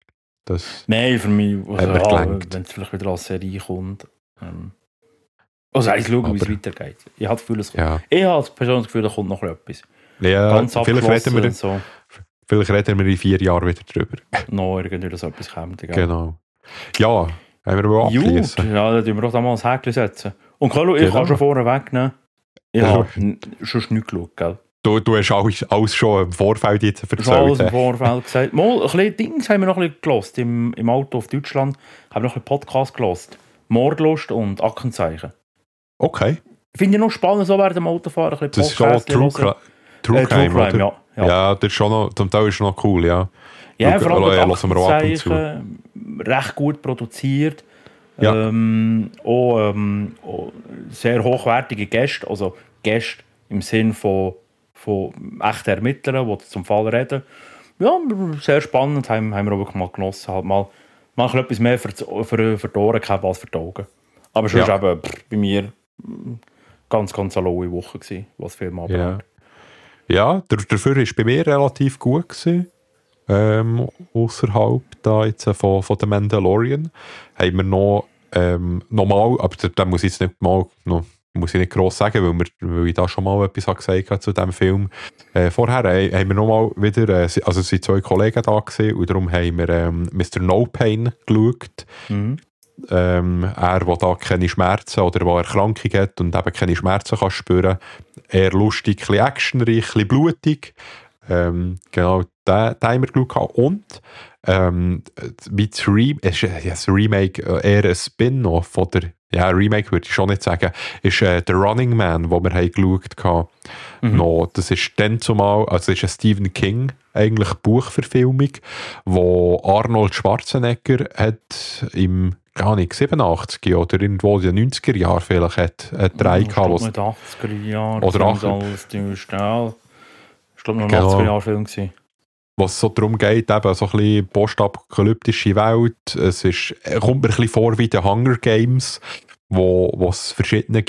Das Nein, für mich, also, ja, wenn es vielleicht wieder als Serie kommt. Ähm, also ich schaue, wie es weitergeht. Ich habe das Gefühl, es ja. ich habe das persönliche Gefühl, da kommt noch etwas. Ja, ganz vielleicht reden, wir, so. vielleicht reden wir in vier Jahren wieder drüber. Noch irgendwie so etwas kommt. Egal. Genau. Ja, haben wir wohl abschließen. Ja, da tun wir doch da mal ein Häkchen setzen. Und Carlo, ich genau. kann schon vorne wegnehmen. Ich habe schon nichts geschaut, gell? Du, du hast alles, alles schon im Vorfeld jetzt erzählt. Schon alles im Vorfeld gesagt. Mal, ein bisschen Dings haben wir noch ein bisschen gehört. Im, Im Auto auf Deutschland haben wir noch ein bisschen Podcast gehört. Mordlust und Aktenzeichen. Okay. Finde ich noch spannend, so während dem Autofahren ein bisschen Podcast. Das ist schon True, True, äh, True Crime, Crime ja, ja. Ja, das ist schon noch, zum Teil ist schon noch cool, ja. Ja, Schau, vor allem Aktenzeichen, recht gut produziert. Ja. Ähm, auch, ähm, auch sehr hochwertige Gäste, also Gäste im Sinn von von echten Ermittlern, die zum Fall reden. Ja, sehr spannend, haben, haben wir auch wirklich mal genossen. Halt mal, mal etwas mehr für, für, für die Ohren gehabt als für die Augen. Aber schon ja. eben pff, bei mir ganz, ganz eine laue Woche gewesen, was Film anbelangt. Ja, ja, dafür war es bei mir relativ gut gewesen. Ähm, außerhalb da jetzt von, von The Mandalorian haben wir noch ähm, normal, aber da muss ich jetzt nicht mal noch muss ich nicht gross sagen, weil, wir, weil ich da schon mal etwas gesagt habe zu diesem Film. Äh, vorher äh, haben wir noch mal wieder, äh, also es waren zwei Kollegen da gewesen, und darum haben wir ähm, Mister No Pain geschaut. Mhm. Ähm, er, der da keine Schmerzen oder der Erkrankung hat und eben keine Schmerzen kann spüren. Eher lustig, ein bisschen actionreich, ein bisschen blutig. Ähm, genau, den, den haben wir geschaut. Und ähm, wie das, Re- ist, ja, das Remake eher ein Spin-off oder ja, Remake würde ich schon nicht sagen, ist äh, The Running Man, wo wir haben geschaut haben. Mhm. No, das ist dann zumal, also ist eine Stephen King eigentlich Buchverfilmung, wo Arnold Schwarzenegger hat im gar nicht, siebenundachtzig oder irgendwo in den neunziger Jahren vielleicht hat, hat drei gehabt. Mit achtziger Jahren. Oder achtziger. Ich glaube, noch ein achtziger Jahre Film gewesen. Was so darum geht, eben so ein bisschen postapokalyptische Welt. Es ist, kommt mir ein bisschen vor wie die Hunger Games, wo, wo es verschiedene,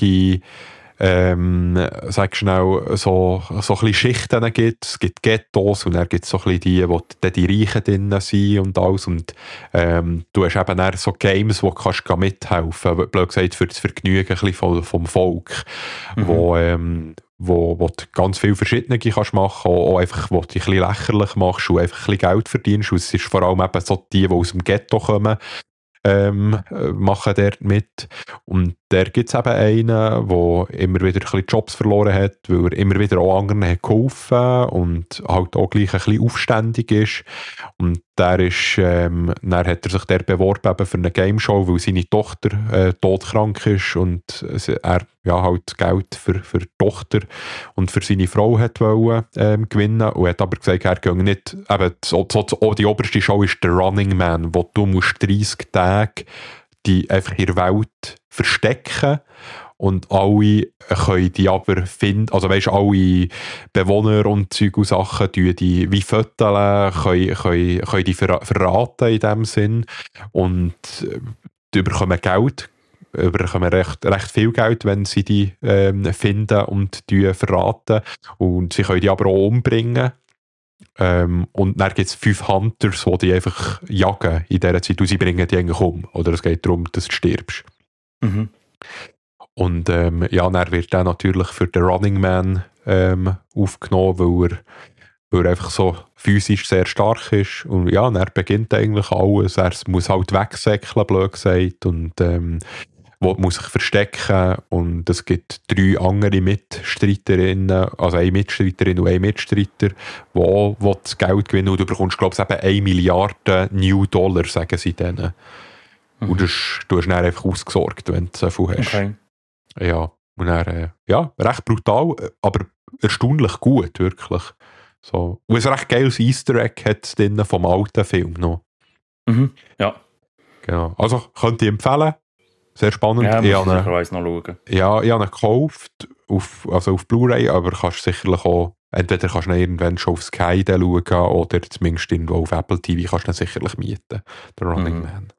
ähm, sag schnell, so, so ein bisschen Schichten gibt. Es gibt Ghettos und dann gibt es so ein bisschen die, wo die, die Reichen drin sind und alles. Und ähm, du hast eben dann so Games, wo du kannst mithelfen kannst, blöd gesagt, für das Vergnügen ein bisschen vom, vom Volk, mhm. wo ähm, Wo, wo du ganz viele verschiedene kannst machen, auch einfach, wo du dich ein bisschen lächerlich machst und einfach ein bisschen Geld verdienst. Und es ist vor allem eben so die, die aus dem Ghetto kommen, ähm, machen dort mit. Und da gibt es eben einen, der immer wieder ein bisschen Jobs verloren hat, weil er immer wieder auch anderen hat geholfen und halt auch gleich ein bisschen aufständig ist. Und der ist, ähm, dann hat er sich der beworben eben für eine Gameshow, weil seine Tochter äh, todkrank ist und er ja, halt Geld für, für die Tochter und für seine Frau hat wollen, ähm, gewinnen und hat aber gesagt, er gehe nicht, eben, so, so, so, die oberste Show ist der Running Man, wo du musst dreißig Tage die einfach in der Welt verstecken und alle können die aber finden, also weisst, alle Bewohner und Zeug und Sachen die, die wie Fotos können, können, können die ver- verraten in dem Sinn und die bekommen Geld, bekommen recht, recht viel Geld, wenn sie die ähm, finden und die verraten und sie können die aber auch umbringen. Ähm, und dann gibt es fünf Hunters, die die einfach jagen in dieser Zeit und sie bringen die eigentlich um. Oder es geht darum, dass du stirbst. Mhm. Und ähm, ja, dann wird er natürlich für den Running Man ähm, aufgenommen, weil er, weil er einfach so physisch sehr stark ist. Und ja, dann beginnt eigentlich alles. Er muss halt wegsäckeln, blöd gesagt. Und ähm, muss sich verstecken. Und es gibt drei andere Mitstreiterinnen, also eine Mitstreiterin und ein Mitstreiter, die, die das Geld gewinnen. Und du bekommst, glaube ich, eben eine Milliarde New Dollar, sagen sie denen. Mhm. Und das, du hast dann einfach ausgesorgt, wenn du so viel hast. Okay. Ja, und dann, äh, ja, recht brutal, aber erstaunlich gut, wirklich. So. Und ein recht geiles Easter Egg hat es drin vom alten Film noch. Mhm. Ja. Genau. Also, könnt ihr empfehlen. Sehr spannend. Ja, muss ich ich sicherweise noch schauen. Ja, ich habe ihn gekauft, auf, also auf Blu-ray, aber kannst sicherlich auch, entweder kannst du ihn irgendwann schon auf Sky schauen oder zumindest irgendwo auf Apple T V kannst du ihn sicherlich mieten, der Running mhm. Man.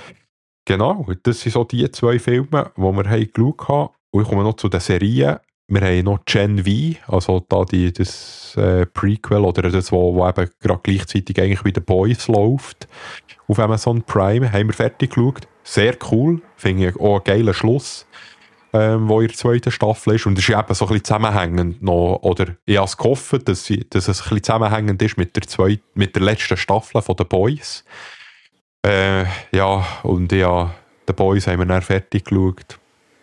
Genau, das sind so die zwei Filme, die wir haben geschaut haben. Und ich komme noch zu den Serien. Wir haben noch Gen V, also da die, das äh, Prequel oder das, wo, wo eben gerade gleichzeitig eigentlich wie The Boys läuft. Auf Amazon Prime haben wir fertig geschaut. Sehr cool, finde ich auch einen geilen Schluss, ähm, wo in der zweiten Staffel ist. Und es ist eben so ein bisschen zusammenhängend noch, oder ich habe es gehofft, dass, sie, dass es ein bisschen zusammenhängend ist mit der, zweiten, mit der letzten Staffel von The Boys. Äh, ja, und ja, The Boys haben wir dann fertig geschaut.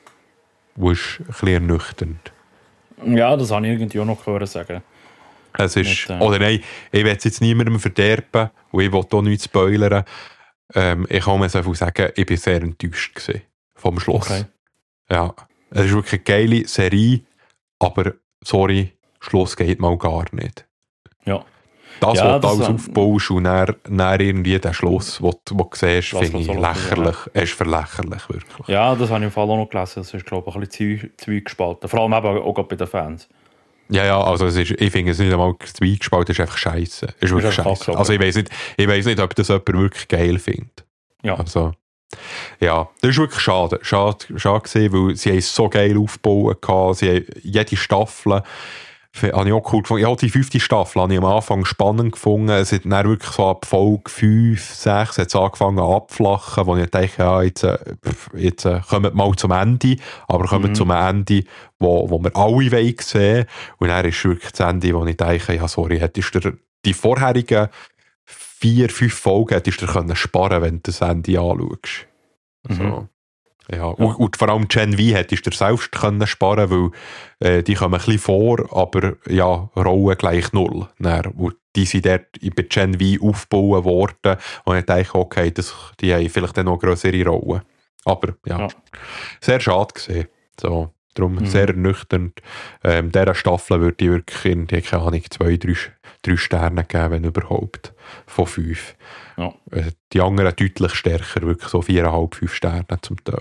Das ist ein bisschen ernüchternd. Ja, das habe ich irgendwie auch noch gehört sagen. Es ist, Mit, äh, oder nein, ich will es jetzt niemandem verderben und ich will auch nichts spoilern. Ähm, ich kann mir so viel sagen, ich war sehr enttäuscht gewesen vom Schluss. Okay. Ja, es ist wirklich eine geile Serie, aber sorry, Schluss geht mal gar nicht. Ja. Das, ja, was du alles aufbaust und dann, dann irgendwie den Schluss, den du siehst, finde ich lächerlich. Es ist verlächerlich, wirklich. Ja, das habe ich im Fall auch noch gelesen. Das ist, glaube ich, ein bisschen zweigespalten. Vor allem eben auch bei den Fans. Ja, ja, also es ist, ich finde es nicht einmal zweigespalten, es ist einfach scheiße. Es ist wirklich scheiße. Also ich weiss nicht, ich weiss nicht, ob das jemand wirklich geil findet. Ja. Also, ja, das ist wirklich schade. Schade, schade gewesen, weil sie es so geil aufgebaut haben. Sie haben jede Staffel, habe ich auch cool gefunden. Ja, die fünfte Staffel habe ich am Anfang spannend gefunden. Es hat dann wirklich so ab Folge fünf, sechs hat es angefangen abzuflachen, wo ich dachte, ja, jetzt, jetzt kommen wir mal zum Ende, aber kommen mhm. zum Ende, wo, wo wir alle wollen sehen. Und dann ist wirklich das Ende, wo ich dachte, ja, sorry, hättest du die vorherigen vier, fünf Folgen hättest du dir sparen können, wenn du das Ende anschaust. Mhm. So. Ja, und, und vor allem Gen V hättest du dir selbst können sparen, weil äh, die kommen ein bisschen vor, aber ja, Rollen gleich null. Dann, und die sind dort bei Gen V aufgebaut worden und ich dachte, okay, das, die haben vielleicht dann noch grössere Rollen. Aber ja, ja. sehr schade gesehen. So, darum mhm. sehr ernüchternd. Ähm, dieser Staffel würde ich wirklich in, die, keine Ahnung, zwei, drei, drei Sterne geben, wenn überhaupt, von fünf. Ja. Die anderen deutlich stärker, wirklich so viereinhalb, fünf Sterne zum Teil.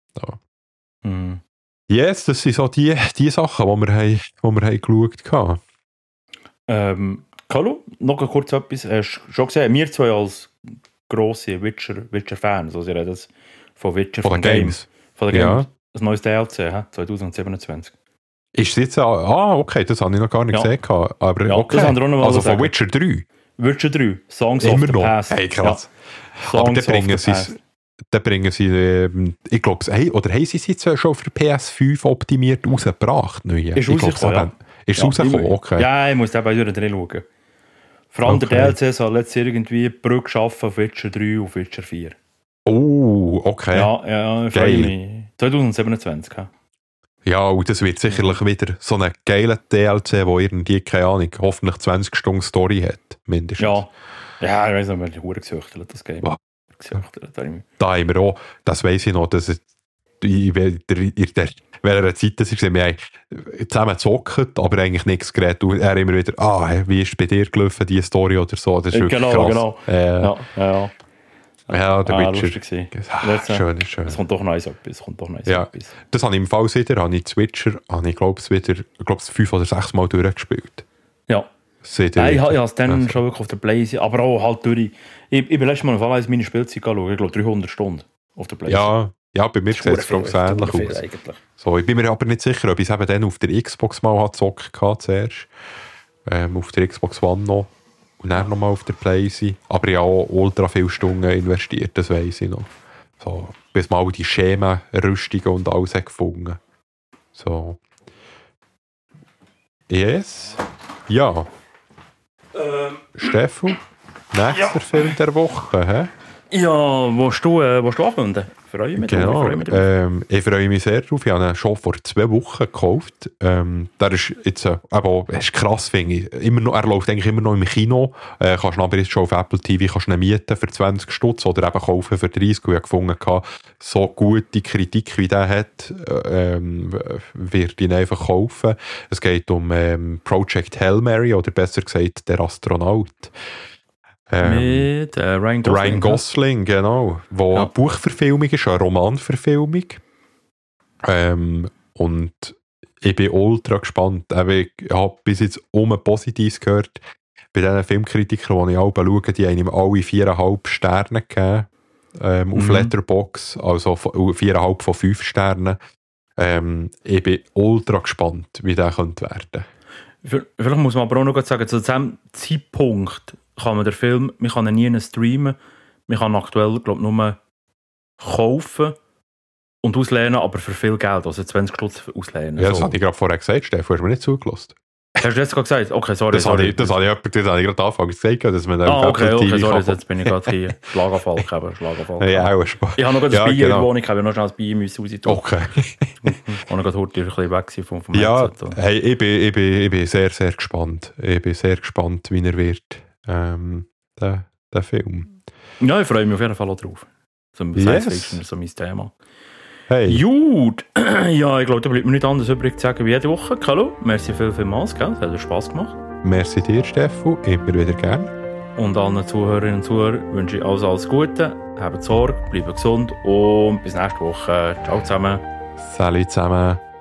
Ja. Mm. Yes, das sind so die, die Sachen, die wir, haben, die wir haben geschaut haben. Ähm, Carlo, noch kurz etwas. Hast du schon gesehen, wir zwei als grosse Witcher-Fans, Witcher also ich rede das von Witcher, von, von den Games. Von den Games. Ja. Das neues D L C, zwanzig siebenundzwanzig. Ist es jetzt, ah, okay, das habe ich noch gar nicht ja. gesehen. Aber ja, okay. Das haben wir auch noch mal also sagen. von Witcher drei? Witcher drei, Songs Immer of the noch. Past. Hey, krass. Ja. Aber dann bringen sie es, dann bringen sie, ähm, ich glaube, hey, oder haben sie es jetzt schon für P S fünf optimiert rausgebracht? Neue? Ist rausgekommen, ja. Ist ja, rausgekommen, okay. Ja, ich muss da bei dir drin schauen. Vor allem okay. Der D L C soll jetzt irgendwie die Brücke schaffen auf Witcher drei und Witcher vier. Oh, okay. Ja, ja, ich freue mich. zwanzig siebenundzwanzig, ja. Ja, und das wird sicherlich mhm. wieder so ein geiler D L C, der irgendwie, keine Ahnung, hoffentlich zwanzig Stunden Story hat, mindestens. Ja, ja ich weiss nicht, wir haben gesüchtelt, das Game. Wow. Gesüchtelt, da haben wir auch, das weiss ich noch, dass es in welcher Zeit das ist, wir haben zusammen gezockt, aber eigentlich nichts geredet. Und er immer wieder, ah, wie ist es bei dir gelaufen, diese Story oder so, das ist wirklich genau, krass. Genau, äh, ja, ja, ja. Ja, der ah, Witcher. Ah, schön, schön. Es kommt doch noch etwas. Kommt doch noch ja, etwas. Das habe ich im Fall wieder, habe ich Witcher, habe ich glaube es wieder, ich glaube es fünf oder sechs Mal durchgespielt. Ja. Nein, ich habe es dann also. schon wirklich auf der Playsee, aber auch halt durch. Ich, ich bin letztes Mal auf alle meine Spielzeit geschaut, ich glaube dreihundert Stunden auf der Playsee. Ja, ja, bei mir sieht es glaube ich ähnlich aus. Eigentlich. So, ich bin mir aber nicht sicher, ob ich es eben dann auf der Xbox mal gezockt habe zuerst. Ähm, auf der Xbox One noch. Und dann nochmal auf der Playsee. Aber ich habe auch ultra viele Stunden investiert, das weiss ich noch. So, bis mal die Schemen, Rüstungen und alles gefunden. So. Yes. Ja. Ähm. Stefan, nächster ja. Film der Woche, hä? Ja, willst du, äh, willst du anwenden? Freue mich genau. drauf. Ich freue mich, ähm, ich freue mich sehr drauf. Ich habe ihn schon vor zwei Wochen gekauft. Ähm, der ist jetzt, äh, aber ist krass, finde ich. Immer noch, er läuft eigentlich immer noch im Kino. Äh, kannst aber jetzt schon auf Apple T V kannst ihn mieten für zwanzig Stutz oder eben kaufen für dreißig. Und ich habe gefunden, so gute Kritik wie der hat, ähm, wird ihn einfach kaufen. Es geht um ähm, Project Hail Mary oder besser gesagt der Astronaut. Ähm, Mit äh, Ryan Gosling. Ryan Gosling, genau. Wo ja. eine Buchverfilmung ist, eine Romanverfilmung. Ähm, und ich bin ultra gespannt. Ich habe bis jetzt um Positives gehört. Bei diesen Filmkritikern, die ich alle schaue, die haben ihm alle viereinhalb Sterne gegeben. Ähm, mhm. Auf Letterboxd, also viereinhalb von fünf Sternen. Ähm, ich bin ultra gespannt, wie der könnte werden. Vielleicht muss man aber auch noch sagen, zu diesem Zeitpunkt kann man den Film, man kann ihn nie streamen, man kann ihn aktuell, glaube ich, nur kaufen und auslehnen, aber für viel Geld, also zwanzig Stutz auslehnen. Ja, das so. habe ich gerade vorher gesagt, Stefan, hast du mir nicht zugelassen. Hast du das gerade gesagt? Okay, sorry. Das sorry. habe ich, das habe ich, das habe ich gerade anfangs gesagt, dass man ah, okay, okay, okay sorry, jetzt bin ich gerade hier. Schlaganfall gehabt, Schlaganfall. Ja, auch Spaß. Ich habe noch gerade ja, ein Bier genau. in der Wohnung, ich habe noch schnell das Bier raus tun. Okay. Ich habe gerade heute ein bisschen weg vom, vom ja, Headset. Hey, ich, bin, ich, bin, ich bin sehr, sehr gespannt. Ich bin sehr gespannt, wie er wird, ähm, der, der Film. Ja, ich freue mich auf jeden Fall auch drauf. So ein Science Fiction ist so mein Thema. Hey. Gut, ja, ich glaube, da bleibt mir nichts anderes übrig zu sagen wie jede Woche. Hallo, merci viel, vielmals, gell? Es hat Spass gemacht. Merci dir, Stefan, immer wieder gern. Und allen Zuhörerinnen und Zuhörern wünsche ich alles, alles Gute, habt Sorge, bleibt gesund und bis nächste Woche. Ciao zusammen. Salut zusammen.